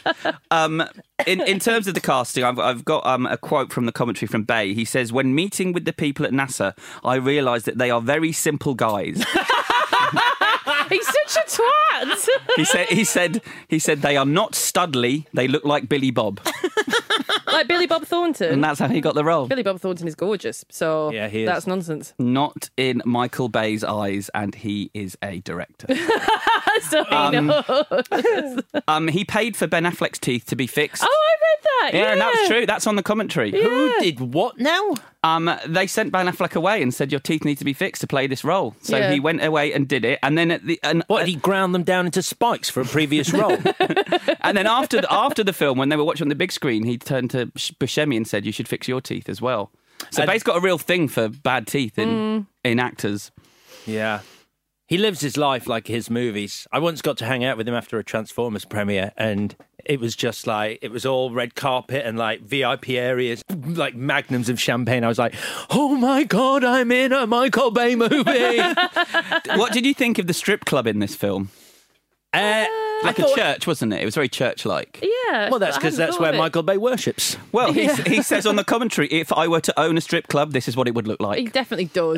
In terms of the casting, I've got a quote from the commentary from Bay. He says, "When meeting with the people at NASA, I realised that they are very simple guys." he's such a twat. He said they are not studly. They look like Billy Bob. Like Billy Bob Thornton. And that's how he got the role. Billy Bob Thornton is gorgeous, so Yeah, he is. that's nonsense. Not in Michael Bay's eyes, and he is a director. So he knows. He paid for Ben Affleck's teeth to be fixed. Oh, I read that. Yeah, and that was true. That's on the commentary. Yeah. Who did what now? They sent Ben Affleck away and said, "Your teeth need to be fixed to play this role." So Yeah. he went away and did it. And then he ground them down into spikes for a previous role? And then after the film, when they were watching on the big screen, he turned to Buscemi and said, "You should fix your teeth as well." So Bay's got a real thing for bad teeth in actors. Yeah. He lives his life like his movies. I once got to hang out with him after a Transformers premiere, and it was just like, it was all red carpet and like VIP areas, like magnums of champagne. I was like, oh my God, I'm in a Michael Bay movie. What did you think of the strip club in this film? Like a church, wasn't it? It was very church-like. Yeah. Well, that's because that's where Michael Bay worships. Well, he says on the commentary, if I were to own a strip club, this is what it would look like. He definitely does.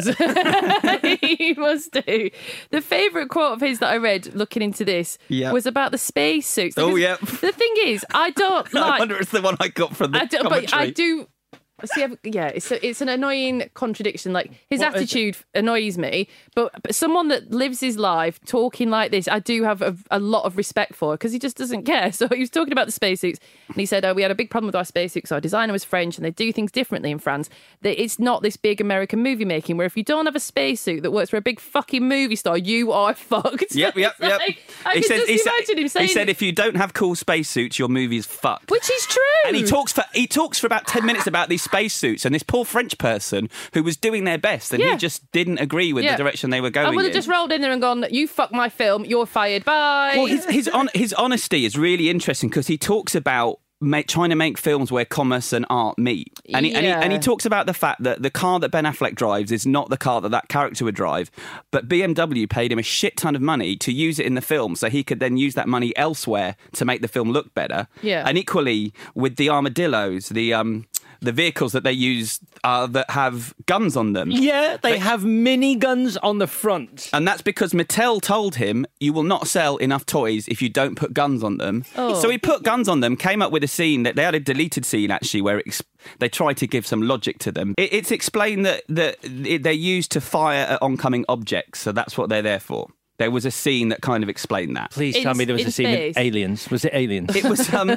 He must do. The favourite quote of his that I read looking into this was about the spacesuits. Oh, yeah. The thing is, I don't like... I wonder if it's the one I got from the commentary. But I do... See, yeah, it's an annoying contradiction. Like, his attitude annoys me, but someone that lives his life talking like this, I do have a lot of respect for, because he just doesn't care. So he was talking about the spacesuits, and he said, we had a big problem with our spacesuits. Our designer was French, and they do things differently in France. It's not this big American movie making, where if you don't have a spacesuit that works for a big fucking movie star, you are fucked. Yep. Like, I can just imagine him saying... He said, if you don't have cool spacesuits, your movie is fucked. Which is true. And he talks for about 10 minutes about these spacesuits and this poor French person who was doing their best, and he just didn't agree with the direction they were going in. I would have just rolled in there and gone, you fuck my film, you're fired, bye. Well, his honesty is really interesting, because he talks about trying to make films where commerce and art meet. And he talks about the fact that the car that Ben Affleck drives is not the car that character would drive, but BMW paid him a shit ton of money to use it in the film, so he could then use that money elsewhere to make the film look better. Yeah. And equally with the armadillos, the vehicles that they use that have guns on them. Yeah, they have mini guns on the front. And that's because Mattel told him, you will not sell enough toys if you don't put guns on them. Oh. So he put guns on them, came up with a scene that they had a deleted scene, actually, where they tried to give some logic to them. It's explained that they're used to fire at oncoming objects, so that's what they're there for. There was a scene that kind of explained that. Please tell me there was a scene with aliens. Was it aliens? It was, and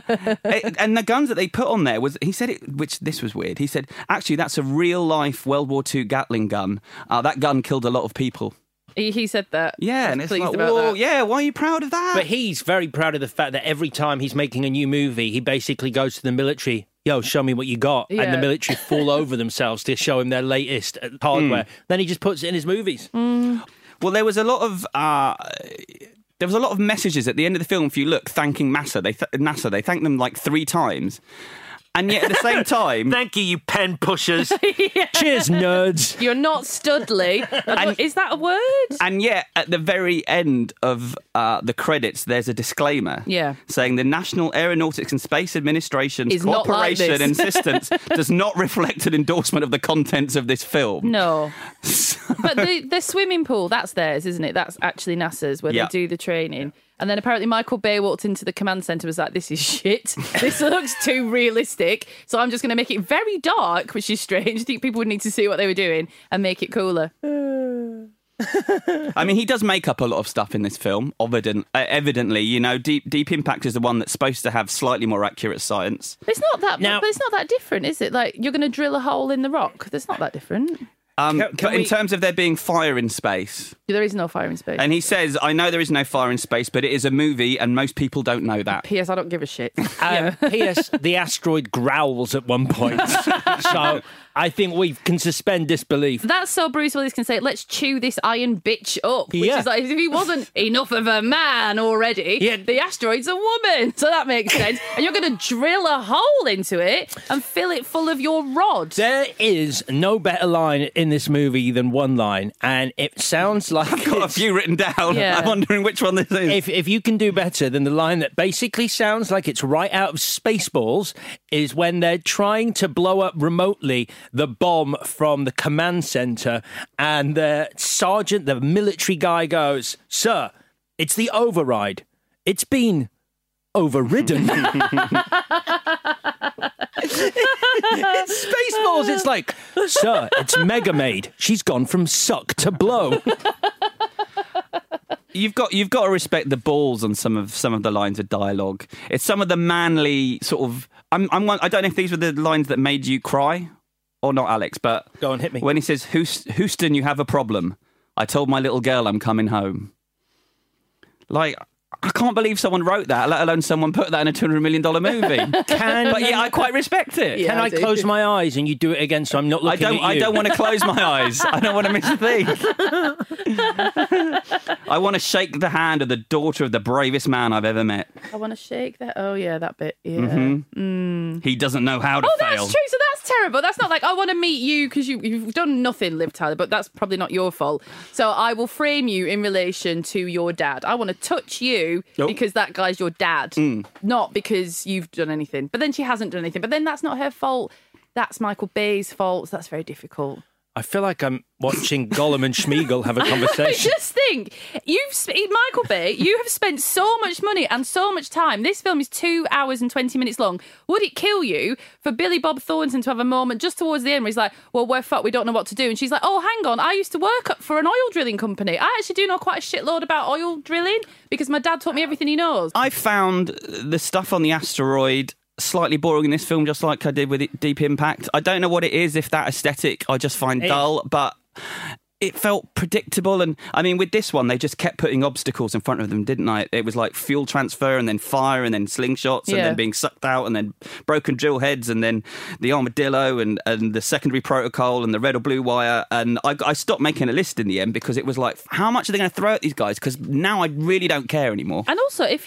the guns that they put on there he said it, which this was weird. He said, actually, that's a real life World War II Gatling gun. That gun killed a lot of people. He said that. Yeah, and it's like, whoa, yeah, why are you proud of that? But he's very proud of the fact that every time he's making a new movie, he basically goes to the military. Yo, show me what you got. Yeah. And the military fall over themselves to show him their latest hardware. Then he just puts it in his movies. Well, there was a lot of messages at the end of the film, if you look, thanking NASA. They thanked them like 3 times. And yet, at the same time... Thank you, you pen pushers. Cheers, nerds. You're not studly. Is that a word? And yet, at the very end of the credits, there's a disclaimer saying the National Aeronautics and Space Administration's cooperation and assistance does not reflect an endorsement of the contents of this film. No. But the swimming pool, that's theirs, isn't it? That's actually NASA's, where they do the training. And then apparently Michael Bay walked into the command centre and was like, this is shit. This looks too realistic. So I'm just going to make it very dark, which is strange. I think people would need to see what they were doing and make it cooler. I mean, he does make up a lot of stuff in this film, evidently. You know, Deep Impact is the one that's supposed to have slightly more accurate science. It's not that, but it's not that different, is it? Like, you're going to drill a hole in the rock. That's not that different. But in terms of there being fire in space... There is no fire in space. And he says, I know there is no fire in space, but it is a movie and most people don't know that. P.S. I don't give a shit. P.S. The asteroid growls at one point. So I think we can suspend disbelief. That's so Bruce Willis can say, let's chew this iron bitch up. Which is like, if he wasn't enough of a man already, the asteroid's a woman. So that makes sense. And you're going to drill a hole into it and fill it full of your rod. There is no better line in this movie than one line, and it sounds like I've got a few written down. Yeah. I'm wondering which one this is. If you can do better than the line that basically sounds like it's right out of Spaceballs, is when they're trying to blow up remotely the bomb from the command centre, and the sergeant, the military guy, goes, "Sir, it's the override. It's been overridden." It's Spaceballs. It's like, "Sir, it's Mega Maid. She's gone from suck to blow." You've got to respect the balls on some of the lines of dialogue. It's some of the manly sort of. I don't know if these were the lines that made you cry or not, Alex. But go on, hit me. When he says, "Houston, you have a problem. I told my little girl I'm coming home." Like, I can't believe someone wrote that, let alone someone put that in a $200 million movie. But yeah, I quite respect it. Can I close my eyes and you do it again so I'm not looking at you? I don't want to close my eyes. I don't want to miss a thing. I want to shake the hand of the daughter of the bravest man I've ever met. I want to shake that. Oh, yeah, that bit. Yeah. Mm-hmm. He doesn't know how to fail. Oh, that's true. So that's terrible. That's not like, I want to meet you because you've done nothing, Liv Tyler, but that's probably not your fault. So I will frame you in relation to your dad. I want to touch you you because that guy's your dad, not because you've done anything. But then she hasn't done anything. But then that's not her fault. That's Michael Bay's fault. So that's very difficult. I feel like I'm watching Gollum and Schmeagol have a conversation. Just think, Michael Bay, you have spent so much money and so much time. This film is 2 hours and 20 minutes long. Would it kill you for Billy Bob Thornton to have a moment just towards the end where he's like, well, we're fucked, we don't know what to do. And she's like, oh, hang on, I used to work for an oil drilling company. I actually do know quite a shitload about oil drilling because my dad taught me everything he knows. I found the stuff on the asteroid slightly boring in this film, just like I did with Deep Impact. I don't know what it is, if that aesthetic I just find dull, but it felt predictable. And I mean, with this one, they just kept putting obstacles in front of them, didn't I? It was like fuel transfer and then fire and then slingshots and then being sucked out and then broken drill heads and then the armadillo and the secondary protocol and the red or blue wire. And I stopped making a list in the end because it was like, how much are they going to throw at these guys? Because now I really don't care anymore. And also, is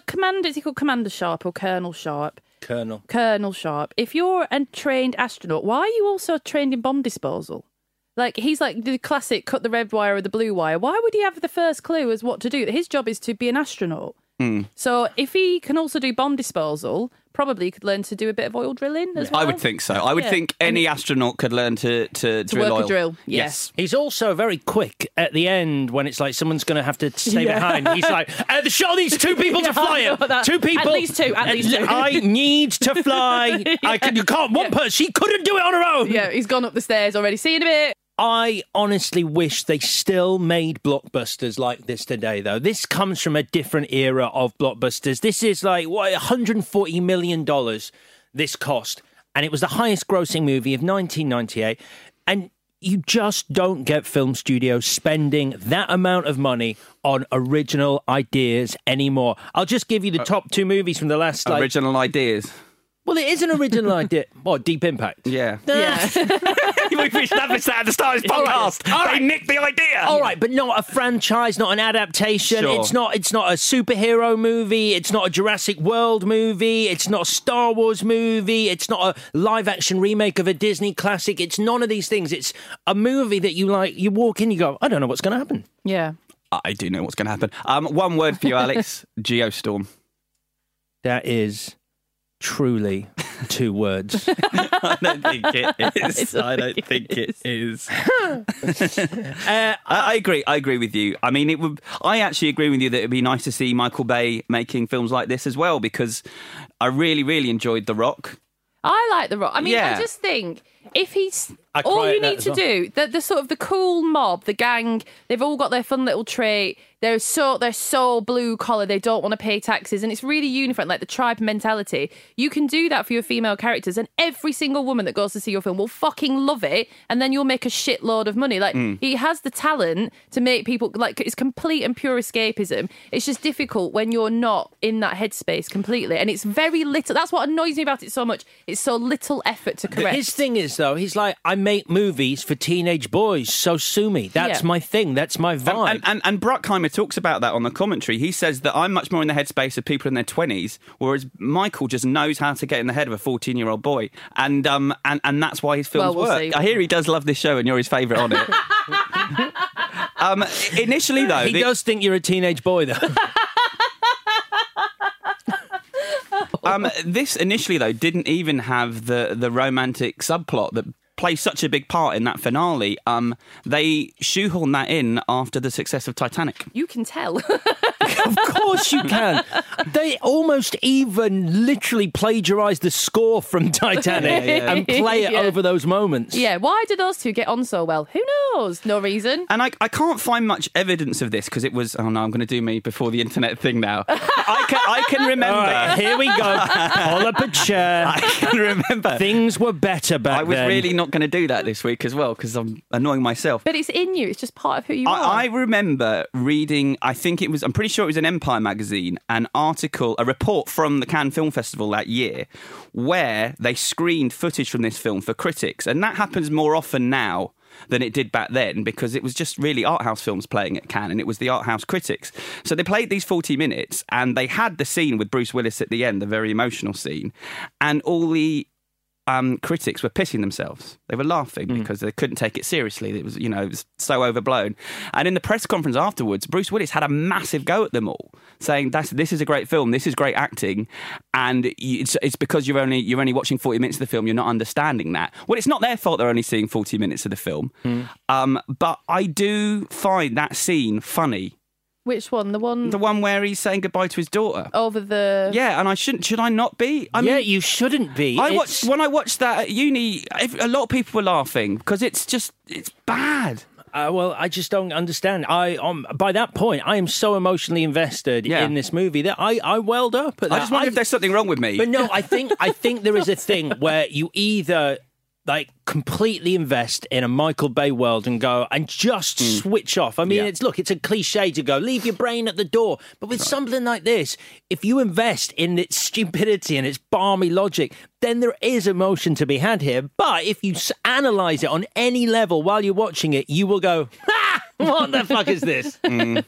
he called Commander Sharp or Colonel Sharp? Colonel Sharp. If you're a trained astronaut, why are you also trained in bomb disposal? Like, he's like the classic cut the red wire or the blue wire. Why would he have the first clue as what to do? His job is to be an astronaut. So if he can also do bomb disposal, probably he could learn to do a bit of oil drilling as well. I would think so. I would think any astronaut could learn to drill work oil. a drill. Yes. He's also very quick at the end when it's like someone's going to have to stay behind. He's like, show these two people to fly it. Two people. At least two. I need to fly. You can't. One person. She couldn't do it on her own. Yeah, he's gone up the stairs already. See you in a bit. I honestly wish they still made blockbusters like this today, though. This comes from a different era of blockbusters. This is like, $140 million this cost. And it was the highest grossing movie of 1998. And you just don't get film studios spending that amount of money on original ideas anymore. I'll just give you the top two movies from the last... Original ideas? Well, it is an original idea. What, Deep Impact? Yeah. We established that at the start of this podcast. All right. They nicked the idea. All right, but not a franchise, not an adaptation. Sure. It's not a superhero movie. It's not a Jurassic World movie. It's not a Star Wars movie. It's not a live-action remake of a Disney classic. It's none of these things. It's a movie that you walk in, you go, I don't know what's going to happen. Yeah. I do know what's going to happen. One word for you, Alex. Geostorm. That is... truly 2 words. I don't think it is. I don't think it is. I agree with you. I mean, I actually agree with you that it'd be nice to see Michael Bay making films like this as well, because I really, really enjoyed The Rock. I like The Rock. I mean, I just think if he's... all you need to do, the sort of the cool mob, the gang, they've all got their fun little trait. They're so blue collar. They don't want to pay taxes, and it's really uniform, like the tribe mentality. You can do that for your female characters, and every single woman that goes to see your film will fucking love it, and then you'll make a shitload of money. Like he has the talent to make people like it's complete and pure escapism. It's just difficult when you're not in that headspace completely, and it's very little. That's what annoys me about it so much. It's so little effort to correct. His thing is though, he's like, I make movies for teenage boys, so sue me. That's my thing. That's my vibe. And Bruckheimer talks about that on the commentary. He says that I'm much more in the headspace of people in their 20s, whereas Michael just knows how to get in the head of a 14-year-old boy, and that's why his films work. See. I hear he does love this show, and you're his favourite on it. Initially, though, he does think you're a teenage boy, though. This initially, though, didn't even have the romantic subplot that plays such a big part in that finale. They shoehorned that in after the success of Titanic. You can tell. Of course you can. They almost even literally plagiarised the score from Titanic and play it over those moments. Yeah, why did those two get on so well? Who knows? No reason. And I can't find much evidence of this because it was... Oh, no, I'm going to do me before the internet thing now. I can remember... All right, here we go. Pull up a chair. I can remember. Things were better back then. I was really not going to do that this week as well because I'm annoying myself. But it's in you. It's just part of who you are. I remember reading, I'm pretty sure it was an Empire magazine, an article, a report from the Cannes Film Festival that year where they screened footage from this film for critics. And that happens more often now than it did back then because it was just really art house films playing at Cannes and it was the art house critics. So they played these 40 minutes and they had the scene with Bruce Willis at the end, the very emotional scene, and all the critics were pissing themselves. They were laughing because they couldn't take it seriously. It was, it was so overblown. And in the press conference afterwards, Bruce Willis had a massive go at them all, saying this is a great film, this is great acting, and it's because you're only watching 40 minutes of the film, you're not understanding that. Well, it's not their fault they're only seeing 40 minutes of the film. But I do find that scene funny. Which one? The one where he's saying goodbye to his daughter. Over the... Yeah, and should I not be? I mean, mean, you shouldn't be. When I watched that at uni, a lot of people were laughing because it's bad. Well, I just don't understand. By that point, I am so emotionally invested in this movie that I welled up at that. I just wonder if there's something wrong with me. But no, I think there is a thing where you either completely invest in a Michael Bay world and go and just switch off. I mean, it's a cliche to go, leave your brain at the door. But with something like this, if you invest in its stupidity and its balmy logic, then there is emotion to be had here. But if you analyse it on any level while you're watching it, you will go, ha! What the fuck is this? And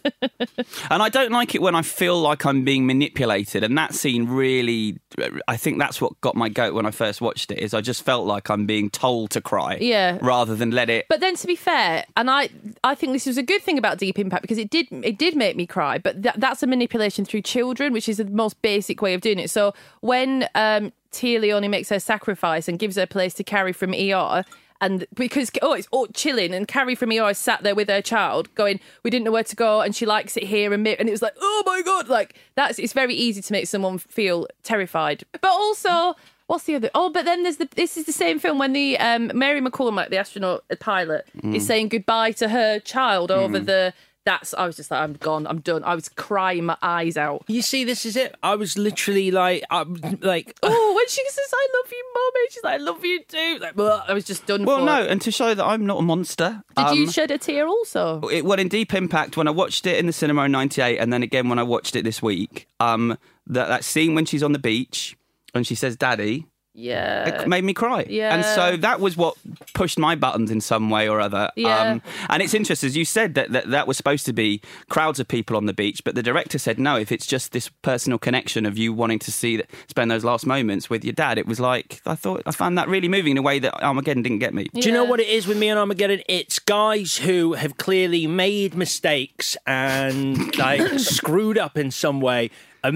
I don't like it when I feel like I'm being manipulated. And that scene really, I think that's what got my goat when I first watched it, is I just felt like I'm being told to cry rather than let it. But then, to be fair, and I think this was a good thing about Deep Impact, because it did make me cry, but that's a manipulation through children, which is the most basic way of doing it. So when Tia Leone makes her sacrifice and gives her place to Carrie from ER, and because it's all chilling, and Carrie from ER is sat there with her child going, we didn't know where to go, and she likes it here, and it was like, oh my god, it's very easy to make someone feel terrified. But also, what's the other? Oh, but then this is the same film when the Mary McCollum, the astronaut, the pilot, is saying goodbye to her child over the. I was just like, I'm gone, I'm done. I was crying my eyes out. You see, this is it. I was literally like, oh, when she says, I love you, Mummy, she's like, I love you too. I was just done for. Well, no, and to show that I'm not a monster. Did you shed a tear also? In Deep Impact, when I watched it in the cinema in 98, and then again when I watched it this week, that scene when she's on the beach and she says, Daddy... Yeah. It made me cry. Yeah. And so that was what pushed my buttons in some way or other. Yeah. And it's interesting, as you said, that was supposed to be crowds of people on the beach, but the director said, no, if it's just this personal connection of you wanting to spend those last moments with your dad, it was like, I found that really moving in a way that Armageddon didn't get me. Do you know what it is with me and Armageddon? It's guys who have clearly made mistakes and screwed up in some way,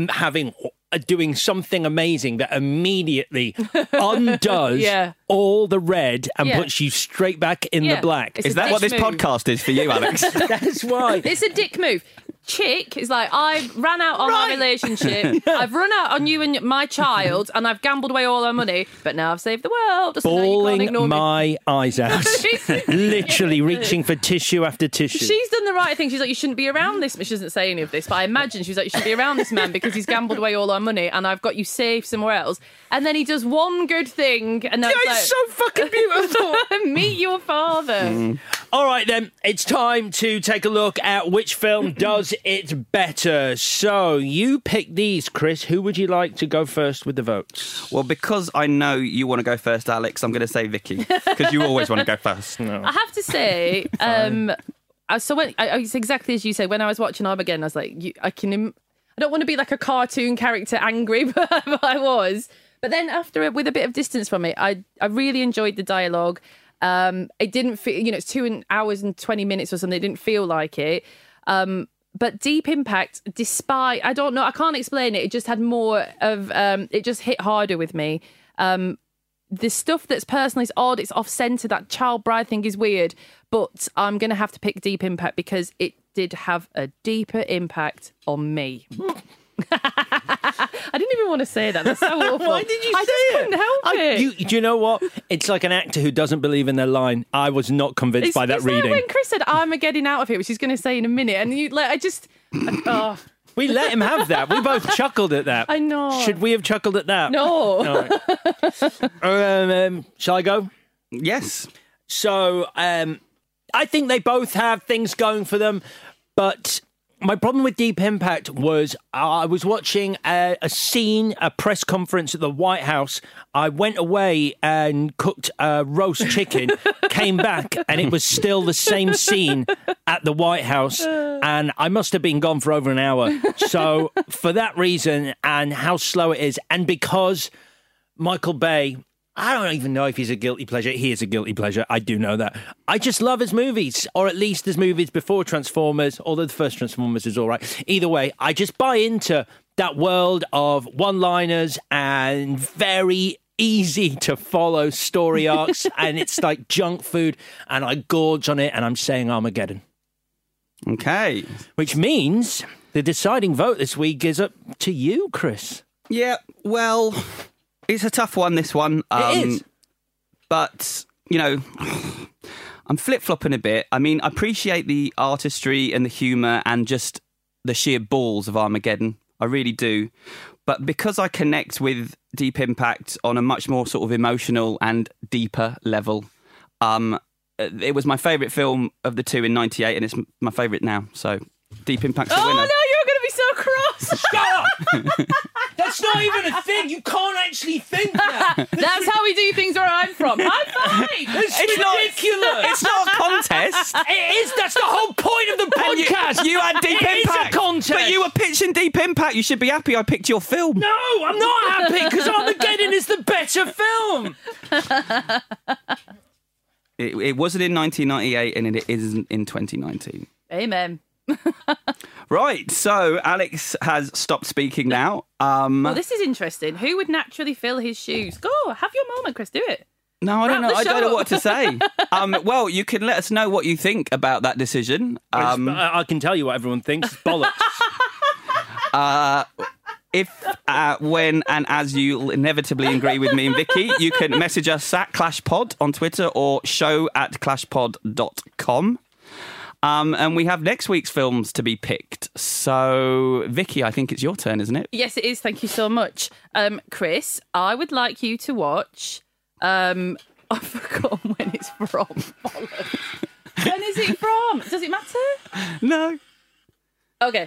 doing something amazing that immediately undoes all the red and puts you straight back in the black. Is that what this podcast is for you, Alex? That's why. It's a dick move. Chick is like, I've ran out on our relationship. I've run out on you and my child, and I've gambled away all our money, but now I've saved the world. Bawling my eyes out. Literally reaching for tissue after tissue. She's done the right thing. She's like, you shouldn't be around this. She doesn't say any of this, but I imagine she's like, you shouldn't be around this man because he's gambled away all our money, and I've got you safe somewhere else. And then he does one good thing, and that's it's so fucking beautiful. Meet your father. All right, then. It's time to take a look at which film does it better. So, you pick these, Chris. Who would you like to go first with the votes? Well, because I know you want to go first, Alex, I'm going to say Vicky, because you always want to go first. No. I have to say, so when it's exactly as you said. When I was watching Armageddon, I was like, I don't want to be like a cartoon character angry, but I was. But then after, with a bit of distance from it, I really enjoyed the dialogue. It didn't feel, it's 2 hours and 20 minutes or something. It didn't feel like it. But Deep Impact, despite, I don't know, I can't explain it. It just had more of, it just hit harder with me. The stuff that's personal is odd. It's off-centre. That child bride thing is weird. But I'm going to have to pick Deep Impact because it did have a deeper impact on me. I didn't even want to say that. That's so awful. Why did you say it? I just couldn't help it. Do you know what? It's like an actor who doesn't believe in their line. I was not convinced by that reading. When Chris said, I'm getting out of here, which he's going to say in a minute, and we let him have that. We both chuckled at that. I know. Should we have chuckled at that? No. Shall I go? Yes. So, I think they both have things going for them, but my problem with Deep Impact was I was watching a press conference at the White House. I went away and cooked roast chicken, came back, and it was still the same scene at the White House, and I must have been gone for over an hour. So for that reason and how slow it is, and because Michael Bay I don't even know if he's a guilty pleasure. He is a guilty pleasure. I do know that. I just love his movies, or at least his movies before Transformers, although the first Transformers is all right. Either way, I just buy into that world of one-liners and very easy to follow story arcs, and it's like junk food, and I gorge on it, and I'm saying Armageddon. Okay. Which means the deciding vote this week is up to you, Chris. Yeah, well, it's a tough one, this one. It is. But, you know, I'm flip-flopping a bit. I mean, I appreciate the artistry and the humour and just the sheer balls of Armageddon. I really do. But because I connect with Deep Impact on a much more sort of emotional and deeper level, it was my favourite film of the two in 98, and it's my favourite now. So, Deep Impact's the winner. Oh, no, you're going to be so cross. Shut up! That's not even a thing. You can't actually think that. That's how we do things where I'm from. High five! It's ridiculous. It's not a contest. It is. That's the whole point of the podcast. You had Deep Impact. It is a contest. But you were pitching Deep Impact. You should be happy I picked your film. No, I'm not happy because Armageddon is the better film. It wasn't in 1998 and it isn't in 2019. Amen. Right, so Alex has stopped speaking now. Well, this is interesting. Who would naturally fill his shoes? Go, have your moment, Chris. Do it. No, I don't know. Wrap the I don't show know up. what to say. Well, you can let us know what you think about that decision. I can tell you what everyone thinks. Bollocks. If, when, and as you'll inevitably agree with me and Vicky, you can message us at ClashPod on Twitter or show@clashpod.com. And we have next week's films to be picked. So, Vicky, I think it's your turn, isn't it? Yes, it is. Thank you so much. Chris, I would like you to watch... I've forgotten when it's from. When is it from? Does it matter? No. Okay.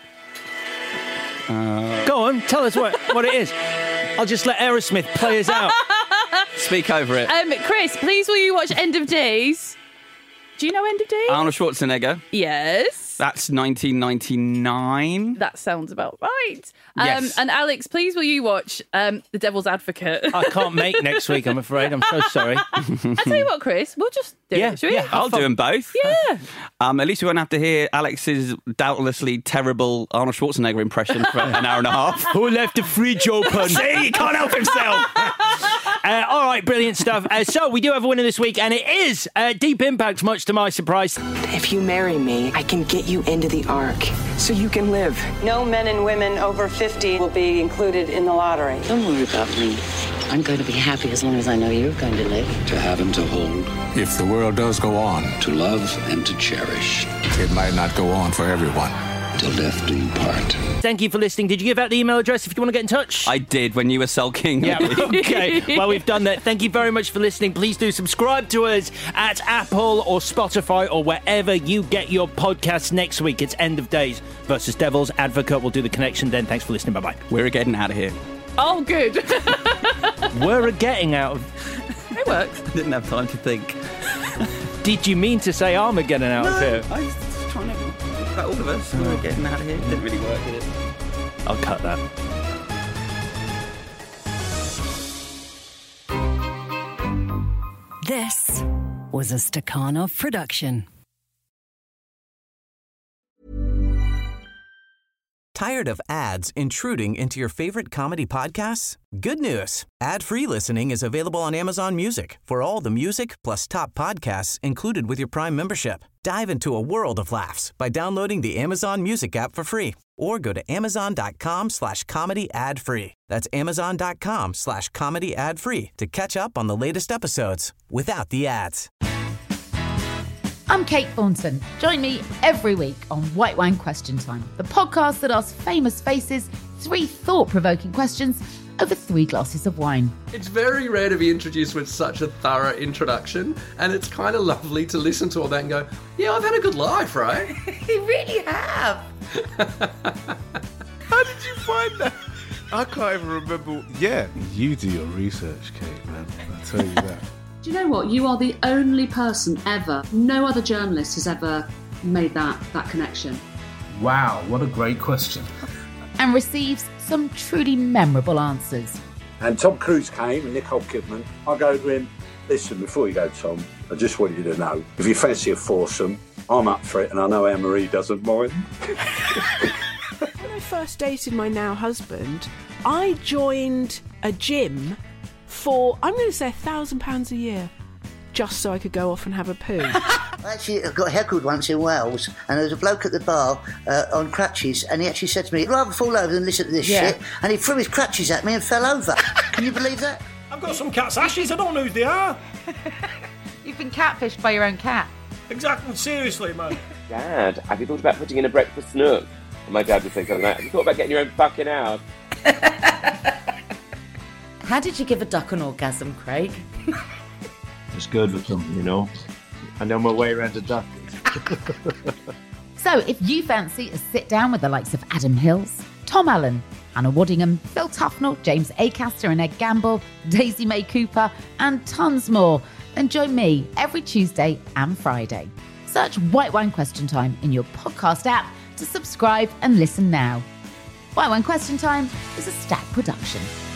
Go on, tell us what it is. I'll just let Aerosmith play us out. Speak over it. Chris, please will you watch End of Days? Do you know End of Days? Arnold Schwarzenegger. Yes. That's 1999. That sounds about right. Yes. And Alex, please will you watch The Devil's Advocate? I can't make next week, I'm afraid. I'm so sorry. I'll tell you what, Chris, we'll just do it. Should we? I'll do them both. Yeah. At least we won't have to hear Alex's doubtlessly terrible Arnold Schwarzenegger impression for an hour and a half. Who left the fridge open? See, he can't help himself. All right, brilliant stuff. So we do have a winner this week, and it is Deep Impact, much to my surprise. If you marry me, I can get you into the Ark so you can live. No men and women over 50 will be included in the lottery. Don't worry about me. I'm going to be happy as long as I know you're going to live. To have and to hold. If the world does go on. To love and to cherish. It might not go on for everyone. Till death do you part. Thank you for listening. Did you give out the email address if you want to get in touch? I did when you were sulking. Yeah, okay. Well, we've done that. Thank you very much for listening. Please do subscribe to us at Apple or Spotify or wherever you get your podcasts next week. It's End of Days versus Devil's Advocate. We'll do the connection then. Thanks for listening. Bye-bye. We're getting out of here. Oh, good. We're getting out of... It works. I didn't have time to think. Did you mean to say Armageddon out of here? I was trying to... All of us were getting out of here. It didn't really work, did it? I'll cut that. This was a Stakhanov production. Tired of ads intruding into your favorite comedy podcasts? Good news. Ad-free listening is available on Amazon Music for all the music plus top podcasts included with your Prime membership. Dive into a world of laughs by downloading the Amazon Music app for free or go to amazon.com/comedy ad-free. That's amazon.com/comedy ad-free to catch up on the latest episodes without the ads. I'm Kate Thornton. Join me every week on White Wine Question Time, the podcast that asks famous faces 3 thought-provoking questions over 3 glasses of wine. It's very rare to be introduced with such a thorough introduction, and it's kind of lovely to listen to all that and go, yeah, I've had a good life, right? You really have. How did you find that? I can't even remember. Yeah, you do your research, Kate, man. I tell you that. Do you know what? You are the only person ever, no other journalist has ever made that connection. Wow, what a great question. And receives some truly memorable answers. And Tom Cruise came and Nicole Kidman. I go to him, listen, before you go, Tom, I just want you to know, if you fancy a foursome, I'm up for it, and I know Anne-Marie doesn't mind. When I first dated my now husband, I joined a gym for, I'm going to say £1,000 a year, just so I could go off and have a poo. I actually got heckled once in Wales, and there was a bloke at the bar on crutches, and he actually said to me, "I'd rather fall over than listen to this shit," and he threw his crutches at me and fell over. Can you believe that? I've got some cat's ashes, I don't know who they are. You've been catfished by your own cat. Exactly, seriously, man. Dad, have you thought about putting in a breakfast nook? And my dad would say something like, have you thought about getting your own fucking house? How did you give a duck an orgasm, Craig? It's good with them, you know. I know my way around a duck. So if you fancy a sit down with the likes of Adam Hills, Tom Allen, Hannah Waddingham, Phil Tufnell, James Acaster and Ed Gamble, Daisy May Cooper, and tons more, then join me every Tuesday and Friday. Search White Wine Question Time in your podcast app to subscribe and listen now. White Wine Question Time is a Stack production.